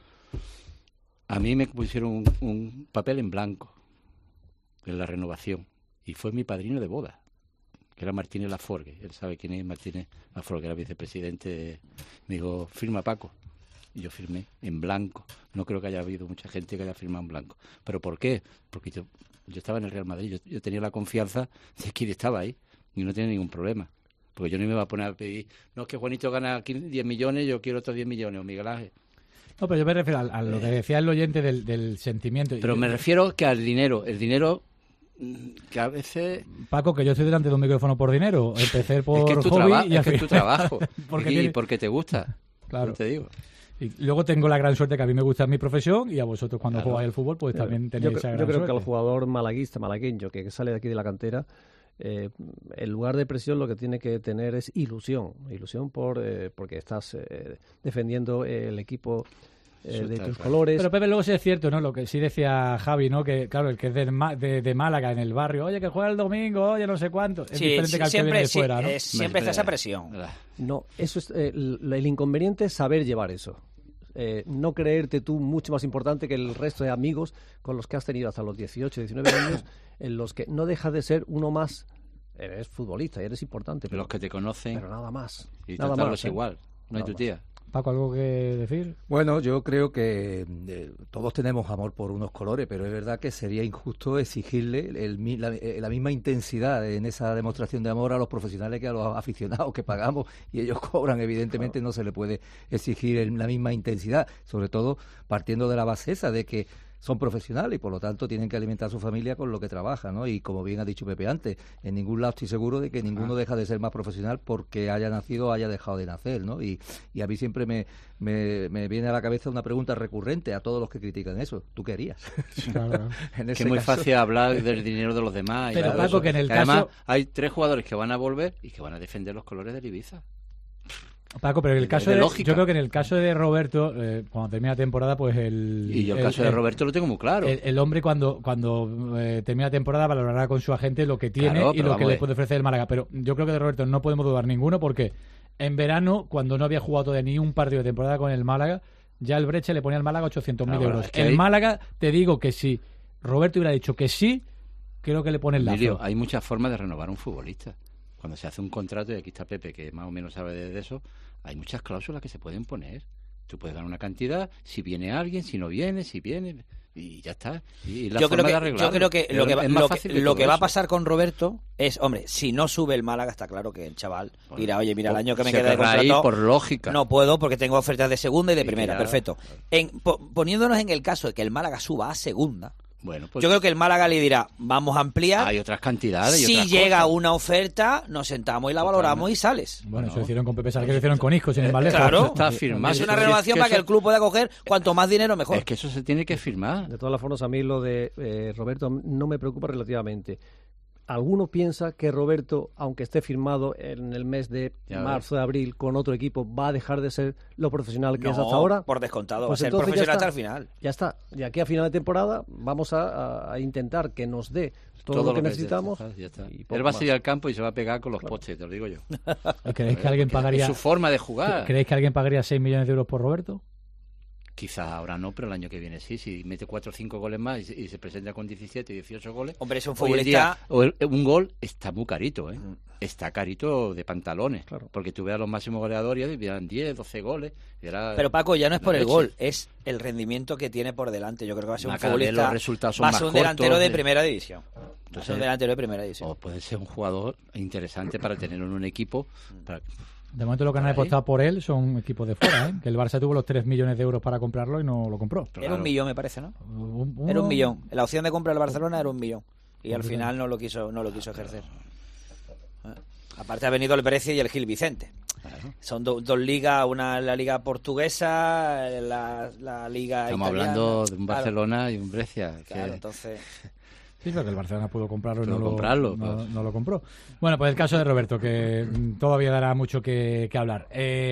a mí me pusieron un papel en blanco en la renovación. Y fue mi padrino de boda, que era Martínez Laforgue. Él sabe quién es Martínez Laforgue, era vicepresidente. Me dijo, firma Paco. Y yo firmé en blanco. No creo que haya habido mucha gente que haya firmado en blanco. ¿Pero por qué? Porque yo estaba en el Real Madrid, yo tenía la confianza de que él estaba ahí y no tenía ningún problema. Porque yo no me iba a poner a pedir, no, es que Juanito gana 10 millones, yo quiero otros 10 millones, o Miguel Ángel. No, pero yo me refiero a lo que decía el oyente del sentimiento. Pero me refiero que al dinero. El dinero... que a veces... Paco, que yo estoy delante de un micrófono por dinero. Empecé por es que hobby es tu trabajo. porque te gusta. Claro. Te digo. Y luego tengo la gran suerte que a mí me gusta mi profesión y a vosotros cuando jugáis al fútbol pues también tenéis esa gran suerte. Yo creo que al jugador malagueño que sale de aquí de la cantera, en lugar de presión lo que tiene que tener es ilusión porque estás defendiendo el equipo de tus colores. Pero Pepe, luego sí es cierto, ¿no? Lo que sí decía Javi, ¿no? Que claro, el que es de Málaga en el barrio, oye, que juega el domingo, oye, no sé cuánto. Es diferente que al que viene de fuera, ¿no? Siempre está esa presión. No, eso es el inconveniente es saber llevar eso. No creerte tú mucho más importante que el resto de amigos con los que has tenido hasta los 18, 19 años, en los que no dejas de ser uno más. Eres futbolista y eres importante. Pero los que te conocen. Pero nada más. Y tratarlos igual. No hay tu tía. Paco, ¿algo que decir? Bueno, yo creo que todos tenemos amor por unos colores, pero es verdad que sería injusto exigirle la misma intensidad en esa demostración de amor a los profesionales que a los aficionados que pagamos y ellos cobran. Evidentemente no se le puede exigir la misma intensidad, sobre todo partiendo de la base esa de que son profesionales y por lo tanto tienen que alimentar a su familia con lo que trabajan, ¿no? Y como bien ha dicho Pepe antes, en ningún lado estoy seguro de que ninguno deja de ser más profesional porque haya nacido o haya dejado de nacer, ¿no? Y a mí siempre me viene a la cabeza una pregunta recurrente a todos los que critican eso. ¿Tú qué harías? Claro. Que es muy fácil hablar del dinero de los demás. Pero Paco, que en el caso... Además, hay 3 jugadores que van a volver y que van a defender los colores del Ibiza. Paco, pero en el caso yo creo que en el caso de Roberto, cuando termina la temporada, pues Y yo el caso de Roberto lo tengo muy claro. El hombre cuando termina la temporada valorará con su agente lo que tiene y lo que le puede ofrecer el Málaga. Pero yo creo que de Roberto no podemos dudar ninguno porque en verano, cuando no había jugado todavía ni un partido de temporada con el Málaga, ya el Breche le ponía al Málaga 800.000 euros. El Málaga, te digo que si Roberto hubiera dicho que sí, creo que le pone el lazo. Emilio, hay muchas formas de renovar un futbolista. Cuando se hace un contrato, y aquí está Pepe, que más o menos sabe de eso, hay muchas cláusulas que se pueden poner. Tú puedes dar una cantidad, si viene alguien, si no viene, si viene, y ya está. Y yo creo que lo que va a pasar con Roberto es, hombre, si no sube el Málaga, está claro que el chaval dirá, oye, mira, el año que me queda de contrato, por lógica. No puedo porque tengo ofertas de segunda y de primera, perfecto. Poniéndonos en el caso de que el Málaga suba a segunda, bueno, pues, yo creo que el Málaga le dirá, vamos a ampliar. Hay otras cantidades. Si otras llega cosas. Una oferta, nos sentamos y la valoramos y sales. Bueno, eso lo hicieron con Pepe Sal, que lo hicieron con Isco, sin embargo. Claro, está firmado. Es una renovación para que el club pueda coger cuanto más dinero mejor. Es que eso se tiene que firmar. De todas las formas, a mí lo de Roberto no me preocupa relativamente. Alguno piensa que Roberto, aunque esté firmado en el mes de marzo, de abril, con otro equipo, va a dejar de ser lo profesional que es hasta ahora. Por descontado, pues va a ser profesional hasta el final. Ya está. Y aquí a final de temporada vamos a intentar que nos dé todo lo que necesitamos. Ya está. Él va a salir al campo y se va a pegar con los postes, te lo digo yo. ¿Creéis que alguien pagaría? Es su forma de jugar. ¿Creéis que alguien pagaría 6 millones de euros por Roberto? Quizás ahora no, pero el año que viene sí. Si mete 4 o 5 goles más y se presenta con 17 y 18 goles. Hombre, es un futbolista. Un gol está muy carito, ¿eh? Está carito de pantalones. Claro. Porque tú ves a los máximos goleadores y eran 10, 12 goles. Pero Paco, ya no es por el gol, es el rendimiento que tiene por delante. Yo creo que va a ser un futbolista. Los resultados son va a más ser un cortos, delantero de primera división. Entonces, un delantero de primera división. O puede ser un jugador interesante para tenerlo en un equipo. De momento lo que han apostado por él son equipos de fuera, ¿eh? Que el Barça tuvo los 3 millones de euros para comprarlo y no lo compró. Era 1 millón, me parece, ¿no? Era 1 millón. La opción de compra del Barcelona era 1 millón. Y al final no lo quiso ejercer. Aparte ha venido el Brescia y el Gil Vicente. Claro. Son dos ligas, una la liga portuguesa, la liga Estamos italiana. Hablando de un Barcelona y un Brescia. Claro, entonces... Sí, pero que el Barcelona pudo comprarlo y no lo compró. Bueno, pues el caso de Roberto, que todavía dará mucho que hablar.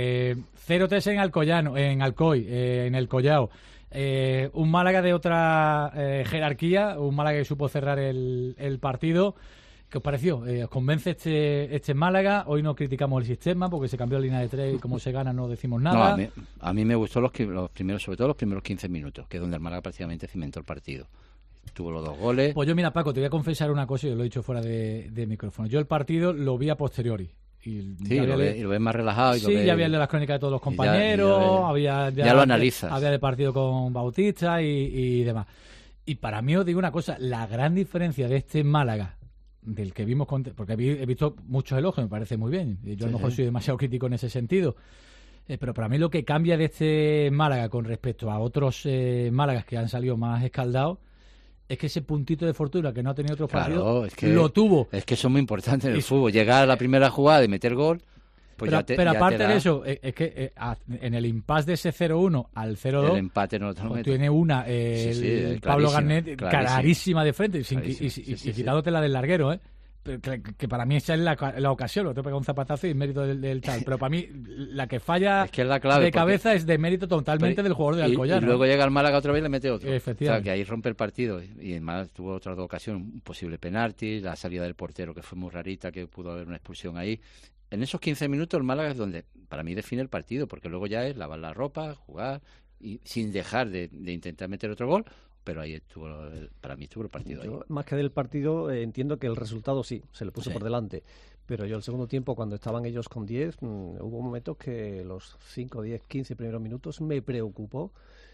0-3 en Alcoy, en el Collao. Un Málaga de otra jerarquía, un Málaga que supo cerrar el partido. ¿Qué os pareció? ¿Os convence este Málaga? Hoy no criticamos el sistema porque se cambió la línea de 3 y como se gana no decimos nada. No, a mí me gustó los primeros, sobre todo los primeros 15 minutos, que es donde el Málaga prácticamente cimentó el partido. Tuvo los 2 goles. Pues yo, mira, Paco, te voy a confesar una cosa y os lo he dicho fuera de micrófono. Yo el partido lo vi a posteriori. Y lo ves más relajado. Ya había el de las crónicas de todos los compañeros, ya lo analizas. Había de partido con Bautista y demás. Y para mí os digo una cosa, la gran diferencia de este Málaga, del que vimos, porque he visto muchos elogios, me parece muy bien. Yo a lo mejor soy demasiado crítico en ese sentido. Pero para mí lo que cambia de este Málaga con respecto a otros Málagas que han salido más escaldados es que ese puntito de fortuna que no ha tenido otros partidos lo tuvo. Es que eso es muy importante en el fútbol. Llegar a la primera jugada y meter gol. Pues pero aparte de eso, es que en el impasse de ese 0-1 al 0-2, el empate no te lo mete. Tiene una Pablo Garnet clarísima de frente y quitándote la del larguero, que para mí esa es la ocasión, lo te pega un zapatazo y mérito del tal, pero para mí la que falla es la clave, de cabeza es de mérito totalmente del jugador de Alcoyano. Y luego llega el Málaga otra vez y le mete otro. Efectivamente. O sea, que ahí rompe el partido. Y además tuvo otras 2 ocasiones, un posible penalti, la salida del portero que fue muy rarita, que pudo haber una expulsión ahí. En esos 15 minutos el Málaga es donde para mí define el partido, porque luego ya es lavar la ropa, jugar, y sin dejar de intentar meter otro gol. Pero ahí para mí estuvo el partido. Yo, más que del partido, entiendo que el resultado sí, se le puso por delante. Pero yo el segundo tiempo, cuando estaban ellos con 10, hubo momentos que los 5, 10, 15 primeros minutos me preocupó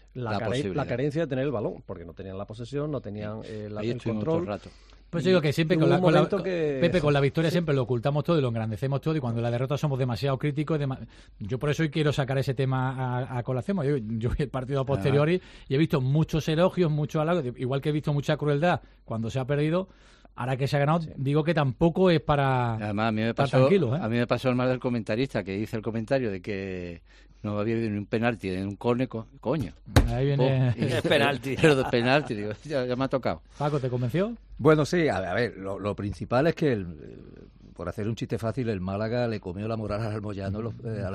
la carencia de tener el balón, porque no tenían la posesión, no tenían el control. Rato. Pues digo que siempre Pepe, con la victoria siempre lo ocultamos todo y lo engrandecemos todo, y cuando la derrota somos demasiado críticos. Yo por eso hoy quiero sacar ese tema a colación. Yo vi el partido a posteriori y he visto muchos elogios, muchos halagos, igual que he visto mucha crueldad cuando se ha perdido. Ahora que se ha ganado, digo que tampoco es para además, a mí me pasó el mal del comentarista, que dice el comentario de que no había habido ni un penalti en un córner, coño. Ahí viene el penalti. Pero de penalti, digo, ya me ha tocado. Paco, ¿te convenció? Bueno, sí, a ver, lo principal es que, por hacer un chiste fácil, el Málaga le comió la moral al Alcoyano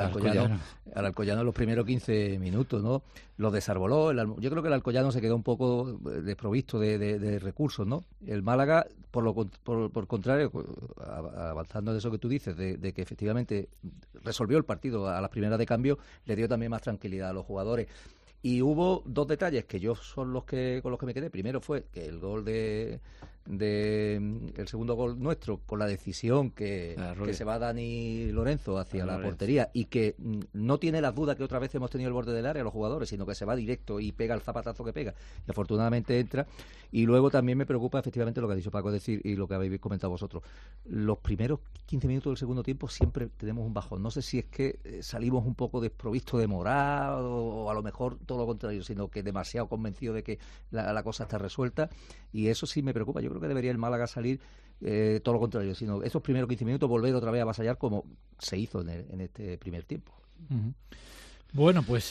en los primeros 15 minutos, ¿no? Lo desarboló. Yo creo que el Alcoyano se quedó un poco desprovisto de recursos, ¿no? El Málaga, por contrario, avanzando en eso que tú dices, de que efectivamente resolvió el partido a las primeras de cambio, le dio también más tranquilidad a los jugadores. Y hubo dos detalles que yo son con los que me quedé. Primero fue que el gol el segundo gol nuestro, con la decisión que se va Dani Lorenzo hacia la portería, y que no tiene las dudas que otra vez hemos tenido el borde del área los jugadores, sino que se va directo y pega el zapatazo que pega, y afortunadamente entra. Y luego también me preocupa efectivamente lo que ha dicho Paco, decir, y lo que habéis comentado vosotros, los primeros 15 minutos del segundo tiempo siempre tenemos un bajón. No sé si es que salimos un poco desprovistos de moral, o a lo mejor todo lo contrario, sino que demasiado convencido de que la cosa está resuelta, y eso sí me preocupa. Yo creo que debería el Málaga salir todo lo contrario, sino esos primeros 15 minutos volver otra vez a avasallar como se hizo en este primer tiempo. Uh-huh. Bueno, pues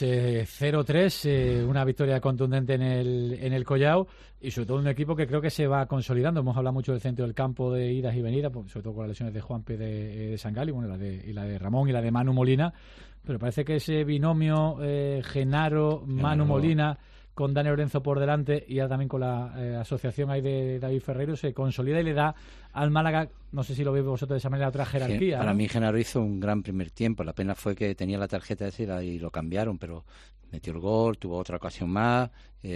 0-3, una victoria contundente en el Collao, y sobre todo un equipo que creo que se va consolidando. Hemos hablado mucho del centro del campo, de idas y venidas, sobre todo con las lesiones de Juanpe de Sangali, bueno, la de Ramón y la de Manu Molina, pero parece que ese binomio Genaro-Manu Molina, con Dani Lorenzo por delante, y ahora también con la asociación ahí de David Ferreiro, se consolida y le da al Málaga, no sé si lo veis vosotros de esa manera, otra jerarquía. Para mí Genaro hizo un gran primer tiempo. La pena fue que tenía la tarjeta esa y lo cambiaron, pero metió el gol, tuvo otra ocasión más,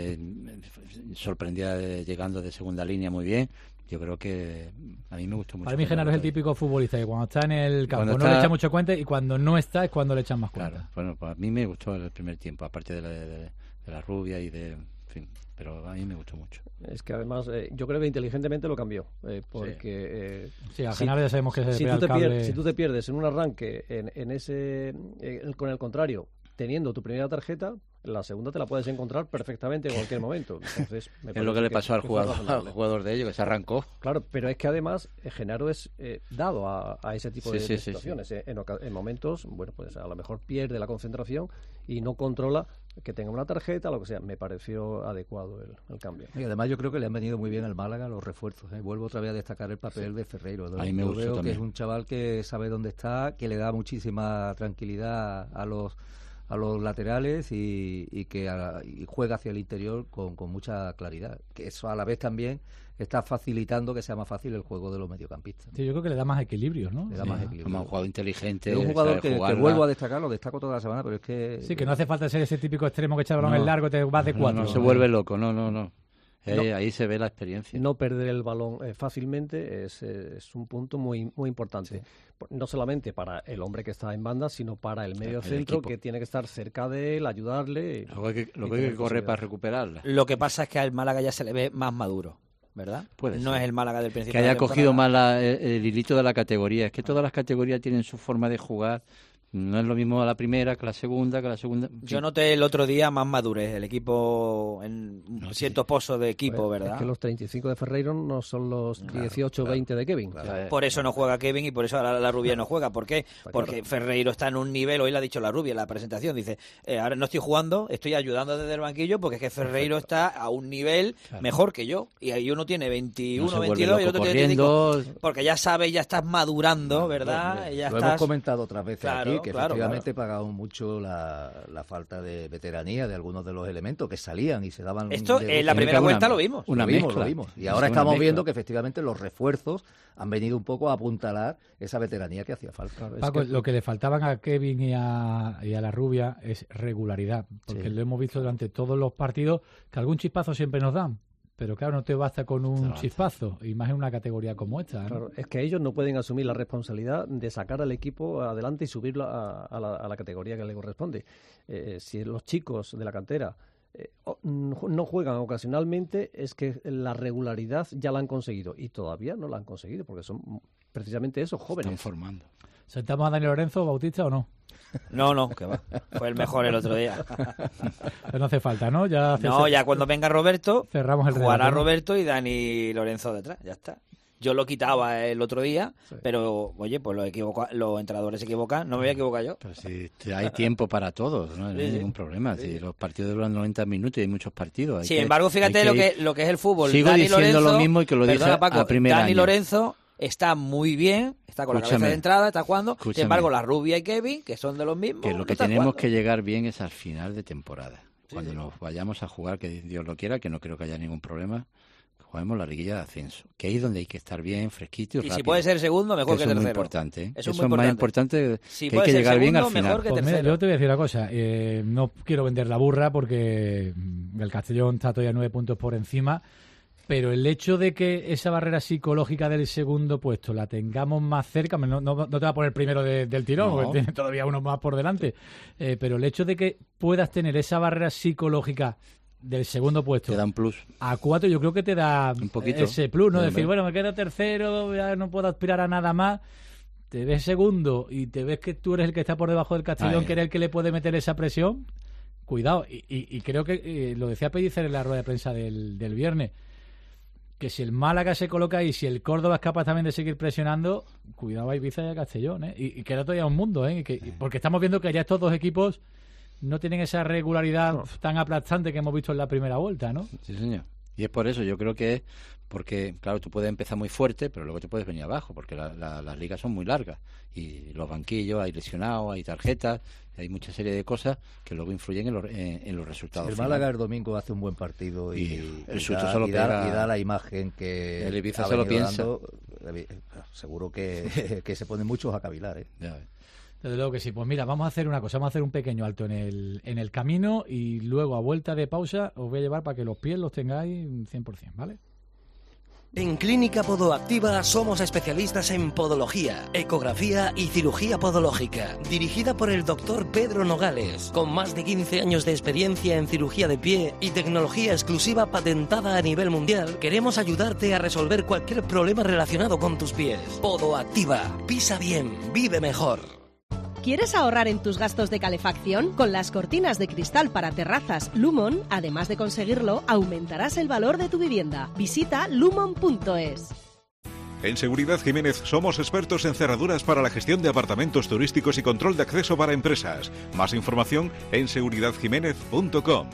sorprendía llegando de segunda línea muy bien. Yo creo que a mí me gustó mucho. Para mí Genaro es el típico futbolista que cuando está en el campo no le echa mucho cuenta, y cuando no está es cuando le echan más cuenta. Claro, bueno, pues a mí me gustó el primer tiempo, aparte de la rubia y en fin, pero a mí me gustó mucho. Es que además yo creo que inteligentemente lo cambió, porque sí, a Genaro ya sabemos que si tú te pierdes en un arranque con el contrario, teniendo tu primera tarjeta, la segunda te la puedes encontrar perfectamente en cualquier momento. Entonces, es lo que le pasó al jugador de ellos, que se arrancó. Claro, pero es que además Genaro es dado a ese tipo de situaciones. En momentos, bueno, pues a lo mejor pierde la concentración y no controla que tenga una tarjeta, lo que sea. Me pareció adecuado el cambio. Y además yo creo que le han venido muy bien al Málaga los refuerzos. Vuelvo otra vez a destacar el papel de Ferreiro. A mí me gustó veo también. Que es un chaval que sabe dónde está, que le da muchísima tranquilidad a los laterales y que y juega hacia el interior con mucha claridad, que eso a la vez también está facilitando que sea más fácil el juego de los mediocampistas. Sí, yo creo que le da más equilibrio, ¿no? Le da más equilibrio. Como un jugador inteligente. Es un jugador que vuelvo a destacar, lo destaco toda la semana, pero es que... Sí, que no hace falta ser ese típico extremo que echa el balón en largo y te vas de cuatro. No se vuelve loco, no. Ahí se ve la experiencia. No perder el balón fácilmente es un punto muy muy importante. Sí. No solamente para el hombre que está en banda, sino para el medio centro, que tiene que estar cerca de él, ayudarle. Lo que hay que correr para recuperarla. Lo que pasa es que al Málaga ya se le ve más maduro, ¿verdad? No es el Málaga del principio. Que haya cogido más el hilito de la categoría. Es que todas las categorías tienen su forma de jugar. No es lo mismo la primera que la segunda. Yo noté el otro día más madurez, el equipo en ciertos pozos de equipo, ¿verdad? Es que los 35 de Ferreiro no son los 18-20 de Kevin. Claro. Por eso no juega Kevin y por eso ahora la Rubia no juega. ¿Por qué? Porque Ferreiro está en un nivel, hoy le ha dicho la Rubia en la presentación, dice, ahora no estoy jugando, estoy ayudando desde el banquillo porque es que Ferreiro está a un nivel mejor que yo. Y ahí uno tiene 21, 22 y el otro tiene 25. Porque ya sabes, ya estás madurando, ¿verdad? Lo hemos comentado otras veces aquí, que efectivamente pagamos mucho la falta de veteranía de algunos de los elementos que salían y se daban... Esto en la primera vuelta lo vimos. Lo vimos. Y ahora estamos viendo que efectivamente los refuerzos han venido un poco a apuntalar esa veteranía que hacía falta. Paco, lo que le faltaban a Kevin y a la Rubia es regularidad, porque lo hemos visto durante todos los partidos, que algún chispazo siempre nos dan. Pero claro, no te basta con un chispazo, y más en una categoría como esta, ¿no? Claro, es que ellos no pueden asumir la responsabilidad de sacar al equipo adelante y subirlo a la categoría que le corresponde. Si los chicos de la cantera no juegan ocasionalmente, es que la regularidad ya la han conseguido y todavía no la han conseguido porque son precisamente esos jóvenes. Están formando. ¿Sentamos a Dani Lorenzo, Bautista, o no? No, que va. Fue el mejor el otro día. Pero no hace falta, ¿no? Ya cuando venga Roberto, cerramos el jugará relato, ¿no? Roberto y Dani Lorenzo detrás, ya está. Yo lo quitaba el otro día, pero, oye, pues los entrenadores se equivocan, no me voy a equivocar yo. Pero si hay tiempo para todos, no hay ningún problema. Si los partidos duran 90 minutos y hay muchos partidos. Sin embargo, fíjate lo que es el fútbol. Sigo Dani diciendo Lorenzo, lo mismo y que lo dije Paco, a primer Dani año. Lorenzo está muy bien, está con la cabeza de entrada, está jugando. Sin embargo, la Rubia y Kevin, que son de los mismos, que lo que tenemos que llegar bien es al final de temporada. Cuando nos vayamos a jugar, que Dios lo quiera, que no creo que haya ningún problema, juguemos la liguilla de ascenso, que ahí es donde hay que estar bien, fresquito y rápido. Si puede ser segundo, mejor que tercero. Eso es muy importante, ¿eh? Eso es más importante, que hay que llegar bien al final. Pues mira, yo te voy a decir una cosa, no quiero vender la burra porque el Castellón está todavía 9 puntos por encima, pero el hecho de que esa barrera psicológica del segundo puesto la tengamos más cerca, no te va a poner primero del tirón, porque tiene todavía uno más por delante, pero el hecho de que puedas tener esa barrera psicológica del segundo puesto. Te da un plus. A 4 yo creo que te da un poquito, ese plus, ¿no? Decir, bueno, me quedo tercero, ya no puedo aspirar a nada más. Te ves segundo y te ves que tú eres el que está por debajo del Castellón, que eres el que le puede meter esa presión. Cuidado. Y creo que lo decía Pellicer en la rueda de prensa del viernes, que si el Málaga se coloca ahí, si el Córdoba es capaz también de seguir presionando, cuidado a Ibiza y a Castellón, ¿eh? Y queda todavía un mundo, ¿eh? Porque estamos viendo que ya estos dos equipos no tienen esa regularidad tan aplastante que hemos visto en la primera vuelta, ¿no? Sí, señor. Y es por eso, yo creo que es porque, claro, tú puedes empezar muy fuerte, pero luego te puedes venir abajo, porque las ligas son muy largas. Y los banquillos, hay lesionados, hay tarjetas, hay mucha serie de cosas que luego influyen en los resultados. El Málaga el domingo hace un buen partido y el susto se lo pega. Y da la imagen que el Ibiza se lo piensa. Seguro que se ponen muchos a cavilar, ¿eh? Ya ves. Desde luego que sí. Pues mira, vamos a hacer una cosa, vamos a hacer un pequeño alto en el camino y luego a vuelta de pausa os voy a llevar para que los pies los tengáis 100%, ¿vale? En Clínica Podoactiva somos especialistas en podología, ecografía y cirugía podológica. Dirigida por el doctor Pedro Nogales, con más de 15 años de experiencia en cirugía de pie y tecnología exclusiva patentada a nivel mundial, queremos ayudarte a resolver cualquier problema relacionado con tus pies. Podoactiva. Pisa bien, vive mejor. ¿Quieres ahorrar en tus gastos de calefacción? Con las cortinas de cristal para terrazas Lumon, además de conseguirlo, aumentarás el valor de tu vivienda. Visita lumon.es. En Seguridad Jiménez somos expertos en cerraduras para la gestión de apartamentos turísticos y control de acceso para empresas. Más información en seguridadjiménez.com.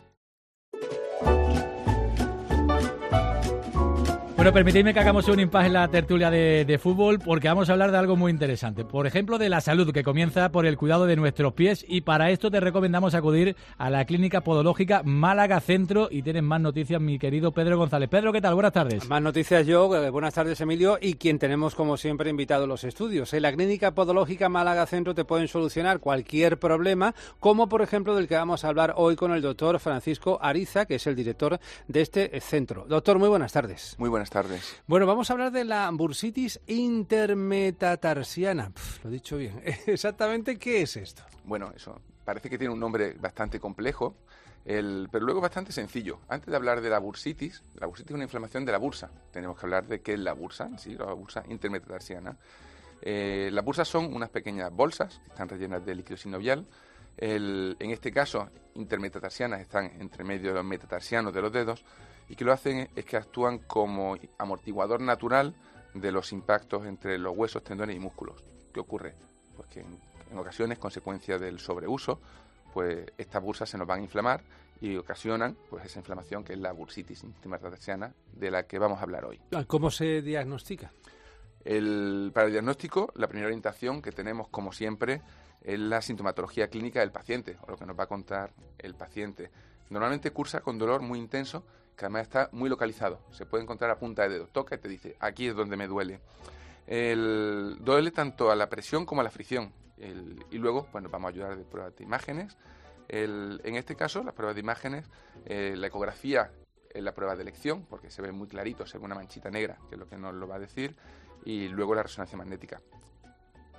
Bueno, permitidme que hagamos un impasse en la tertulia de fútbol porque vamos a hablar de algo muy interesante. Por ejemplo, de la salud, que comienza por el cuidado de nuestros pies, y para esto te recomendamos acudir a la Clínica Podológica Málaga Centro. Y tienes más noticias, mi querido Pedro González. Pedro, ¿qué tal? Buenas tardes. Más noticias yo. Buenas tardes, Emilio. Y quien tenemos, como siempre, invitado a los estudios. En la Clínica Podológica Málaga Centro te pueden solucionar cualquier problema, como por ejemplo del que vamos a hablar hoy con el doctor Francisco Ariza, que es el director de este centro. Doctor, muy buenas tardes. Muy buenas tardes. Bueno, vamos a hablar de la bursitis intermetatarsiana. Lo he dicho bien. ¿Exactamente qué es esto? Bueno, eso parece que tiene un nombre bastante complejo, pero luego bastante sencillo. Antes de hablar de la bursitis es una inflamación de la bursa. Tenemos que hablar de qué es la bursa, sí, la bursa intermetatarsiana. Las bursas son unas pequeñas bolsas que están rellenas de líquido sinovial. En este caso, intermetatarsianas están entre medio de los metatarsianos de los dedos, y que lo hacen es que actúan como amortiguador natural de los impactos entre los huesos, tendones y músculos. ¿Qué ocurre? Pues que en ocasiones, consecuencia del sobreuso, pues estas bursas se nos van a inflamar y ocasionan pues esa inflamación que es la bursitis intermetatarsiana, de la que vamos a hablar hoy. ¿Cómo se diagnostica? Para el diagnóstico, la primera orientación que tenemos, como siempre, es la sintomatología clínica del paciente, o lo que nos va a contar el paciente. Normalmente cursa con dolor muy intenso, que además está muy localizado. Se puede encontrar a punta de dedo. Toca y te dice, aquí es donde me duele. Duele tanto a la presión como a la fricción. Y luego, bueno, vamos a ayudar de pruebas de imágenes. En este caso, las pruebas de imágenes, la ecografía es la prueba de elección, porque se ve muy clarito, se ve una manchita negra, que es lo que nos lo va a decir, y luego la resonancia magnética.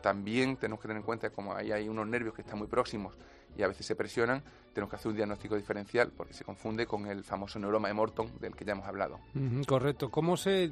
también tenemos que tener en cuenta que como ahí hay unos nervios que están muy próximos y a veces se presionan, tenemos que hacer un diagnóstico diferencial porque se confunde con el famoso neuroma de Morton del que ya hemos hablado. Correcto. ¿Cómo se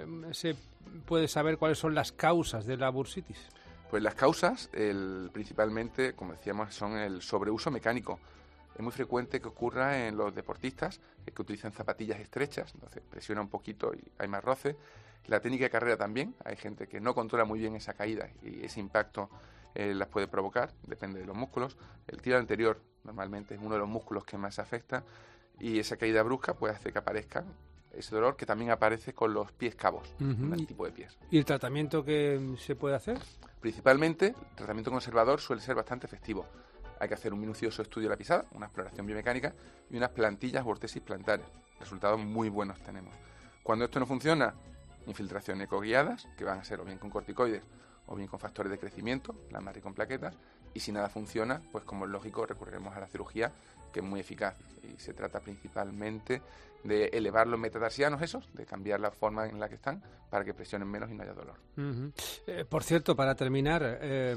puede saber cuáles son las causas de la bursitis? Pues las causas, principalmente, como decíamos, son el sobreuso mecánico. Es muy frecuente que ocurra en los deportistas que utilizan zapatillas estrechas, entonces presiona un poquito y hay más roce. La técnica de carrera también, hay gente que no controla muy bien esa caída y ese impacto las puede provocar, depende de los músculos. El tiro anterior normalmente es uno de los músculos que más afecta y esa caída brusca puede hacer que aparezca ese dolor que también aparece con los pies cabos, el tipo de pies. ¿Y el tratamiento que se puede hacer? Principalmente, el tratamiento conservador suele ser bastante efectivo. Hay que hacer un minucioso estudio de la pisada, una exploración biomecánica y unas plantillas o ortesis plantares. Resultados muy buenos tenemos. Cuando esto no funciona, infiltraciones ecoguiadas, que van a ser o bien con corticoides o bien con factores de crecimiento, plasma y con plaquetas, y si nada funciona, pues como es lógico, recurriremos a la cirugía, que es muy eficaz, y se trata principalmente de elevar los metatarsianos esos, de cambiar la forma en la que están, para que presionen menos y no haya dolor. Por cierto, para terminar,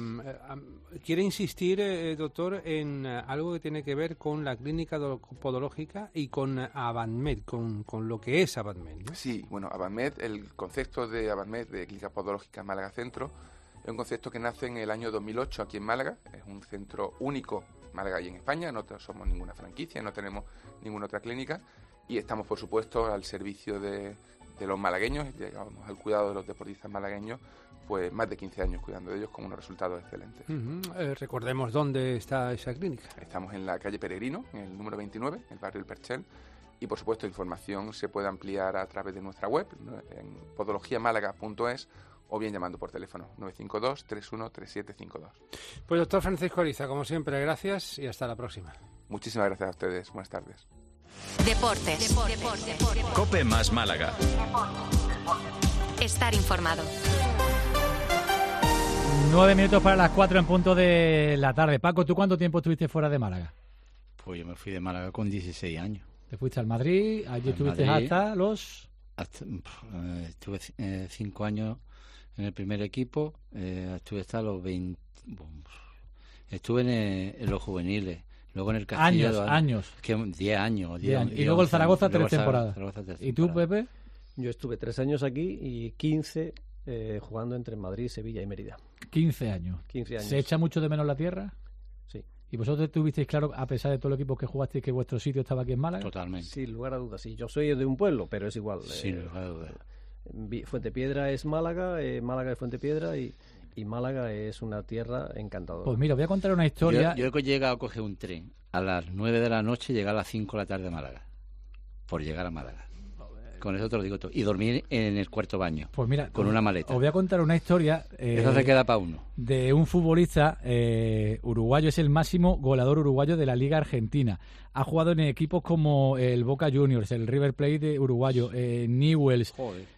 quiere insistir, doctor, en algo que tiene que ver con la clínica podológica y con AVANMED, con lo que es AVANMED, ¿no? Sí, bueno, AVANMED, el concepto de AVANMED, de Clínica Podológica Málaga Centro, es un concepto que nace en el año 2008 aquí en Málaga. Es un centro único en Málaga y en España. No somos ninguna franquicia, no tenemos ninguna otra clínica. Y estamos, por supuesto, al servicio de los malagueños. Llevamos al cuidado de los deportistas malagueños, pues más de 15 años cuidando de ellos con unos resultados excelentes. Recordemos dónde está esa clínica. Estamos en la calle Peregrino, en el número 29, en el barrio El Perchel. Y, por supuesto, información se puede ampliar a través de nuestra web, ¿no?, en podologiamalaga.es, o bien llamando por teléfono 952-313752. Pues doctor Francisco Ariza, como siempre, gracias y hasta la próxima. Muchísimas gracias a ustedes. Buenas tardes. Deportes. COPE más Málaga. Estar informado. 9 minutos para las 4 en punto de la tarde. Paco, ¿tú cuánto tiempo estuviste fuera de Málaga? Pues yo me fui de Málaga con 16 años. ¿Te fuiste al Madrid? Allí estuviste hasta los... estuve 5 años en el primer equipo, estuve hasta los 20... Estuve en los juveniles, luego en el Castillo... Años. 10 años. Y luego el Zaragoza 3 temporadas. ¿Y tú, Pepe? Yo estuve 3 años aquí y 15 jugando entre Madrid, Sevilla y Mérida. 15 años. 15 años. ¿Se echa mucho de menos la tierra? Sí. ¿Y vosotros tuvisteis claro, a pesar de todos los equipos que jugasteis, que vuestro sitio estaba aquí en Málaga? Totalmente. Sin lugar a dudas, sí. Yo soy de un pueblo, pero es igual. Sin lugar a dudas. Fuentepiedra es Málaga, Málaga es Fuentepiedra y Málaga es una tierra encantadora. Pues mira, voy a contar una historia. Yo he llegado a coger un tren a las 9 de la noche y llegar a las 5 de la tarde a Málaga, por llegar a Málaga. Con eso te lo digo todo. Y dormir en el cuarto baño, pues mira, con una maleta. Os voy a contar una historia. Eso se queda para uno. De un futbolista uruguayo, es el máximo goleador uruguayo de la Liga Argentina. Ha jugado en equipos como el Boca Juniors, el River Plate de uruguayo, Newell's.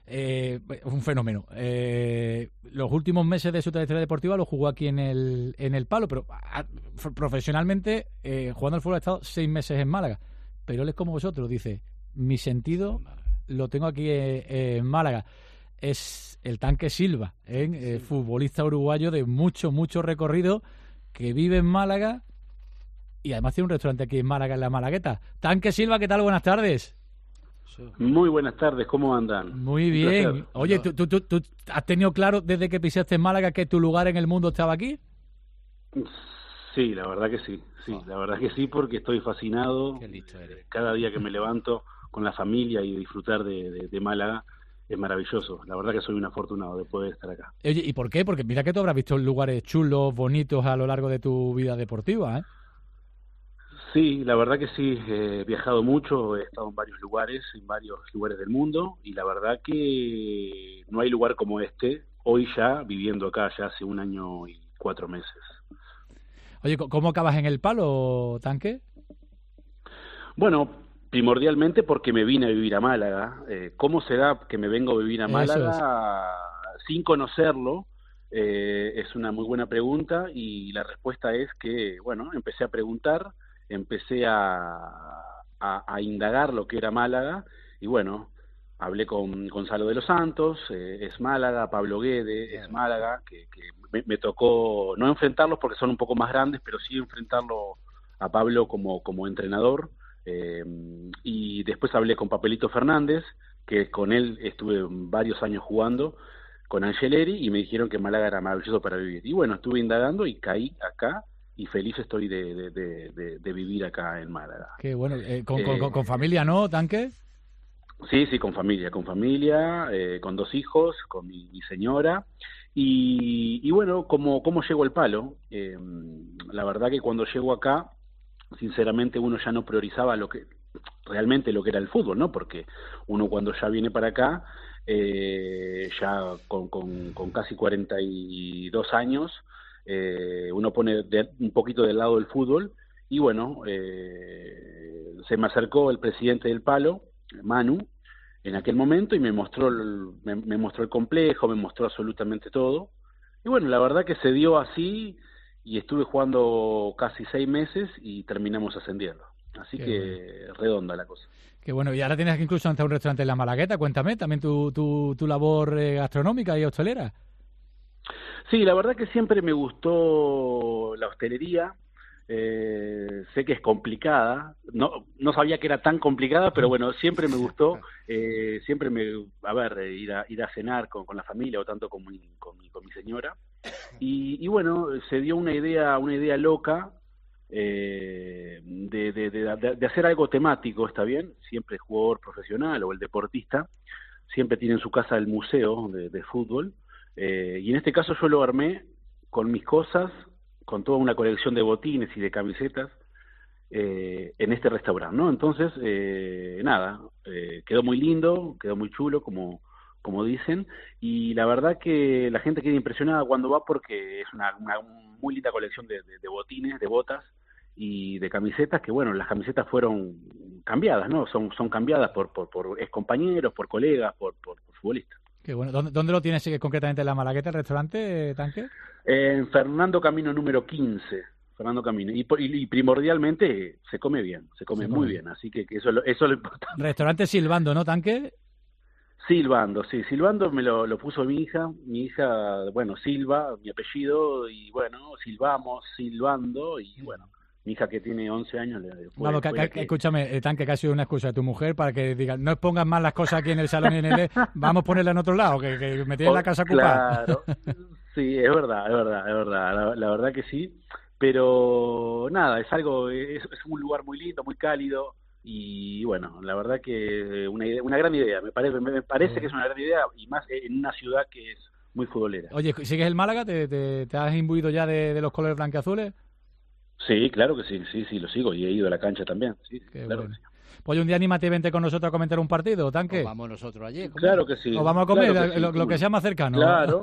Un fenómeno. Los últimos meses de su trayectoria deportiva lo jugó aquí en el Palo, pero profesionalmente, jugando al fútbol, ha estado 6 meses en Málaga. Pero él es como vosotros, dice, mi sentido lo tengo aquí en Málaga. Es el Tanque Silva, futbolista uruguayo de mucho recorrido, que vive en Málaga y además tiene un restaurante aquí en Málaga, en La Malagueta. Tanque Silva, ¿qué tal? Buenas tardes. Muy buenas tardes, ¿cómo andan? Muy bien. Oye, ¿tú has tenido claro desde que pisaste en Málaga que tu lugar en el mundo estaba aquí? Sí, la verdad que sí. La verdad que sí, porque estoy fascinado. Qué listo eres. Cada día que me levanto con la familia y disfrutar de Málaga es maravilloso. La verdad que soy un afortunado de poder estar acá. Oye, ¿y por qué? Porque mira que tú habrás visto lugares chulos, bonitos a lo largo de tu vida deportiva, ¿eh? Sí, la verdad que sí. He viajado mucho, he estado en varios lugares del mundo, y la verdad que no hay lugar como este, hoy ya viviendo acá ya hace 1 año y 4 meses. Oye, ¿cómo acabas en el Palo, Tanque? Bueno, primordialmente porque me vine a vivir a Málaga. ¿Cómo se da que me vengo a vivir a Málaga sin conocerlo? Es una muy buena pregunta, y la respuesta es que, bueno, empecé a preguntar, empecé a indagar lo que era Málaga, y bueno, hablé con Gonzalo de los Santos, es Málaga, Pablo Guede, es Málaga, que me tocó no enfrentarlos porque son un poco más grandes, pero sí enfrentarlo a Pablo como entrenador. Y después hablé con Papelito Fernández, que con él estuve varios años jugando, con Angeleri, y me dijeron que Málaga era maravilloso para vivir. Y bueno, estuve indagando y caí acá, y feliz estoy de vivir acá en Málaga. Qué bueno. Con familia, ¿no, Tanque? Sí, con familia, con 2 hijos, con mi señora. Y bueno, ¿cómo llego al palo? La verdad que cuando llego acá, sinceramente uno ya no priorizaba realmente lo que era el fútbol, ¿no? Porque uno cuando ya viene para acá, ya con casi 42 años, uno pone un poquito del lado del fútbol, y bueno, se me acercó el presidente del Palo, Manu, en aquel momento, y me mostró el complejo, me mostró absolutamente todo, y bueno, la verdad que se dio así, y estuve jugando casi 6 meses y terminamos ascendiendo. Así que redonda la cosa. Qué bueno, y ahora tienes que incluso ante un restaurante en La Malagueta. Cuéntame también tu labor gastronómica y hostelera. Sí, la verdad que siempre me gustó la hostelería. Sé que es complicada, no sabía que era tan complicada, pero bueno, siempre me gustó, siempre ir a cenar con la familia, o tanto con mi señora, y bueno, se dio una idea loca de hacer algo temático, ¿está bien? Siempre el jugador profesional o el deportista siempre tiene en su casa el museo de fútbol, y en este caso yo lo armé con mis cosas, con toda una colección de botines y de camisetas en este restaurante, ¿no? Entonces, quedó muy lindo, quedó muy chulo, como dicen, y la verdad que la gente queda impresionada cuando va, porque es una muy linda colección de botines, de botas y de camisetas, que bueno, las camisetas fueron cambiadas, ¿no? Son cambiadas por excompañeros, por colegas, por futbolistas. Qué bueno. ¿Dónde lo tienes concretamente en La Malagueta, el restaurante, Tanque? En Fernando Camino número 15, Fernando Camino. Y primordialmente se come bien, se come muy bien, así que eso es lo importante. Restaurante Silbando, ¿no, Tanque? Silbando, sí. Silbando me lo puso mi hija, bueno, Silva, mi apellido, y bueno, silbando, y bueno, mi hija que tiene 11 años Vamos, escúchame, Tanque, que ha sido una excusa de tu mujer para que digan, no pongas más las cosas aquí en el salón y en el... vamos a ponerla en otro lado, que me tiene la casa ocupada. Claro, sí, es verdad, la verdad que sí, pero nada, es un lugar muy lindo, muy cálido, y bueno, la verdad que una gran idea, me parece que es una gran idea, y más en una ciudad que es muy futbolera. Oye, ¿sigues el Málaga? ¿Te has imbuido ya de los colores blanquiazules? Sí, claro que sí, lo sigo, y he ido a la cancha también, sí, claro que sí. Pues un día anímate y vente con nosotros a comentar un partido, Tanque. O vamos nosotros allí. Claro que sí. O vamos a comer claro sí, lo que sea más cercano. Claro.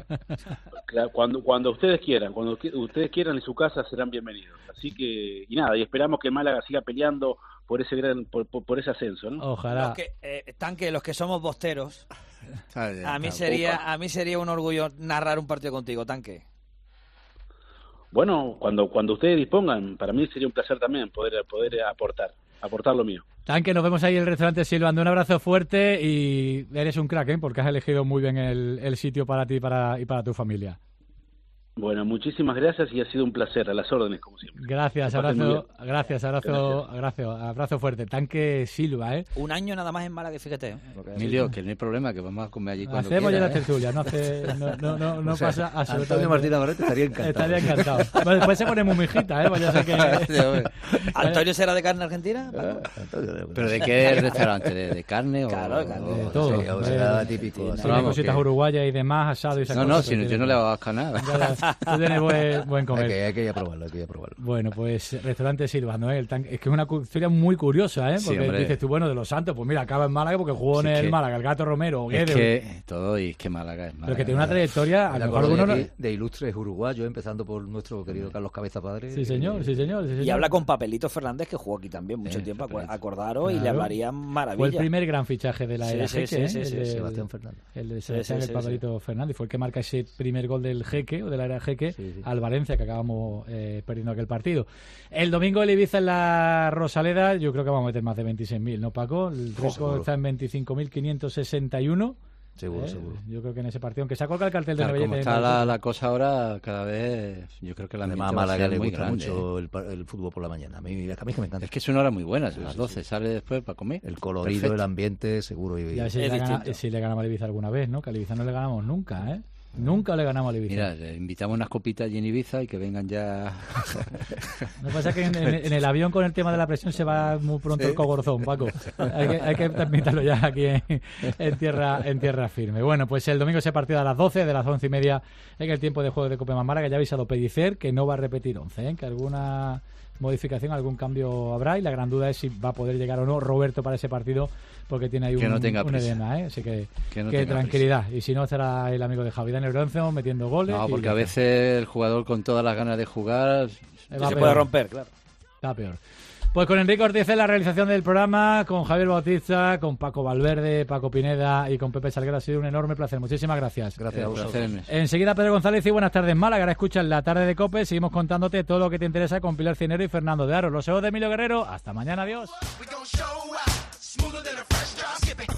Cuando ustedes quieran, en su casa serán bienvenidos. Así que, y nada, y esperamos que Málaga siga peleando por ese ascenso, ¿no? Ojalá. Tanque, los que somos bosteros, a mí sería un orgullo narrar un partido contigo, Tanque. Bueno, cuando ustedes dispongan, para mí sería un placer también poder aportar lo mío. Tanque, nos vemos ahí en el restaurante Silbando. Un abrazo fuerte y eres un crack, porque has elegido muy bien el sitio para ti y para tu familia. Bueno, muchísimas gracias y ha sido un placer, a las órdenes, como siempre. Gracias, abrazo fuerte. Tanque Silva, ¿eh? Un año nada más en Málaga, fíjate. Emilio, que no hay problema, que vamos a comer allí cuando hacemos quiera, ya la tertulia, no pasa absolutamente. Antonio Martín Navarrete estaría encantado. Bueno, después se pone muy mijita, ¿eh? Vaya a ser que... ¿Antonio será de carne argentina? ¿Pero de qué restaurante? ¿De carne o...? Claro, de carne. De todo. Sí, será típico. Tiene cositas uruguayas y demás, asado y esas cosas. No, si yo no le hago asco a nada. Tú tienes buen comer. Hay que ir a probarlo. Bueno, pues restaurante Silbando, ¿eh? Es que es una historia muy curiosa, ¿eh? Porque dices tú, bueno, de los Santos, pues mira, acaba en Málaga porque jugó en el Málaga, el Gato Romero, es que todo, y es que Málaga es Málaga. Pero que tiene una trayectoria, a lo mejor alguno de ilustres uruguayos, empezando por nuestro querido Carlos Cabeza Padre. Sí, señor. Y habla con Papelito Fernández, que jugó aquí también mucho tiempo, acordaros, y le hablarían maravilla. Fue el primer gran fichaje de la era Jeque, Sebastián Fernández. El de Sebastián, el Papelito Fernández, fue el que marca ese primer gol del Jeque, o de la era Jeque, al Valencia, que acabamos perdiendo aquel partido. El domingo el Ibiza en la Rosaleda, yo creo que vamos a meter más de 26.000, ¿no, Paco? El récord está en 25.561 Seguro. Yo creo que en ese partido, aunque se ha colgado el cartel de Claro, Novellete... como está la cosa ahora, cada vez yo creo que la Además a Málaga le gusta mucho el fútbol por la mañana. A mí que me encanta. Es que es una hora muy buena, a las 12 sale después para comer. El colorido, perfecto. El ambiente, seguro. Y a ver si le ganamos a Ibiza alguna vez, ¿no? Que a Ibiza no le ganamos nunca, ¿eh? Nunca le ganamos a Ibiza. Mira, le invitamos unas copitas allí en Ibiza y que vengan ya... Lo que pasa es que en el avión con el tema de la presión se va muy pronto el cogorzón, Paco. Hay que transmitirlo ya aquí en tierra firme. Bueno, pues el domingo se partido a las 12, de las 11:30 en el tiempo de juego de Copa Málaga. Ya ha avisado Pellicer que no va a repetir 11, ¿eh? Que alguna modificación, algún cambio habrá, y la gran duda es si va a poder llegar o no Roberto para ese partido, porque tiene ahí un edema, ¿eh? Así que tranquilidad. Prisa. Y si no, será el amigo de Javi Daniel Bronzo metiendo goles. No, porque a veces el jugador con todas las ganas de jugar se puede romper, claro. Está peor. Pues con Enrique Ortiz en la realización del programa, con Javier Bautista, con Paco Valverde, Paco Pineda y con Pepe Salguero, ha sido un enorme placer. Muchísimas gracias. Gracias a vosotros. Enseguida Pedro González y buenas tardes Málaga. Ahora escuchas La Tarde de COPE. Seguimos contándote todo lo que te interesa con Pilar Cinero y Fernando de Aro. Los ojos de Emilio Guerrero. Hasta mañana. Adiós.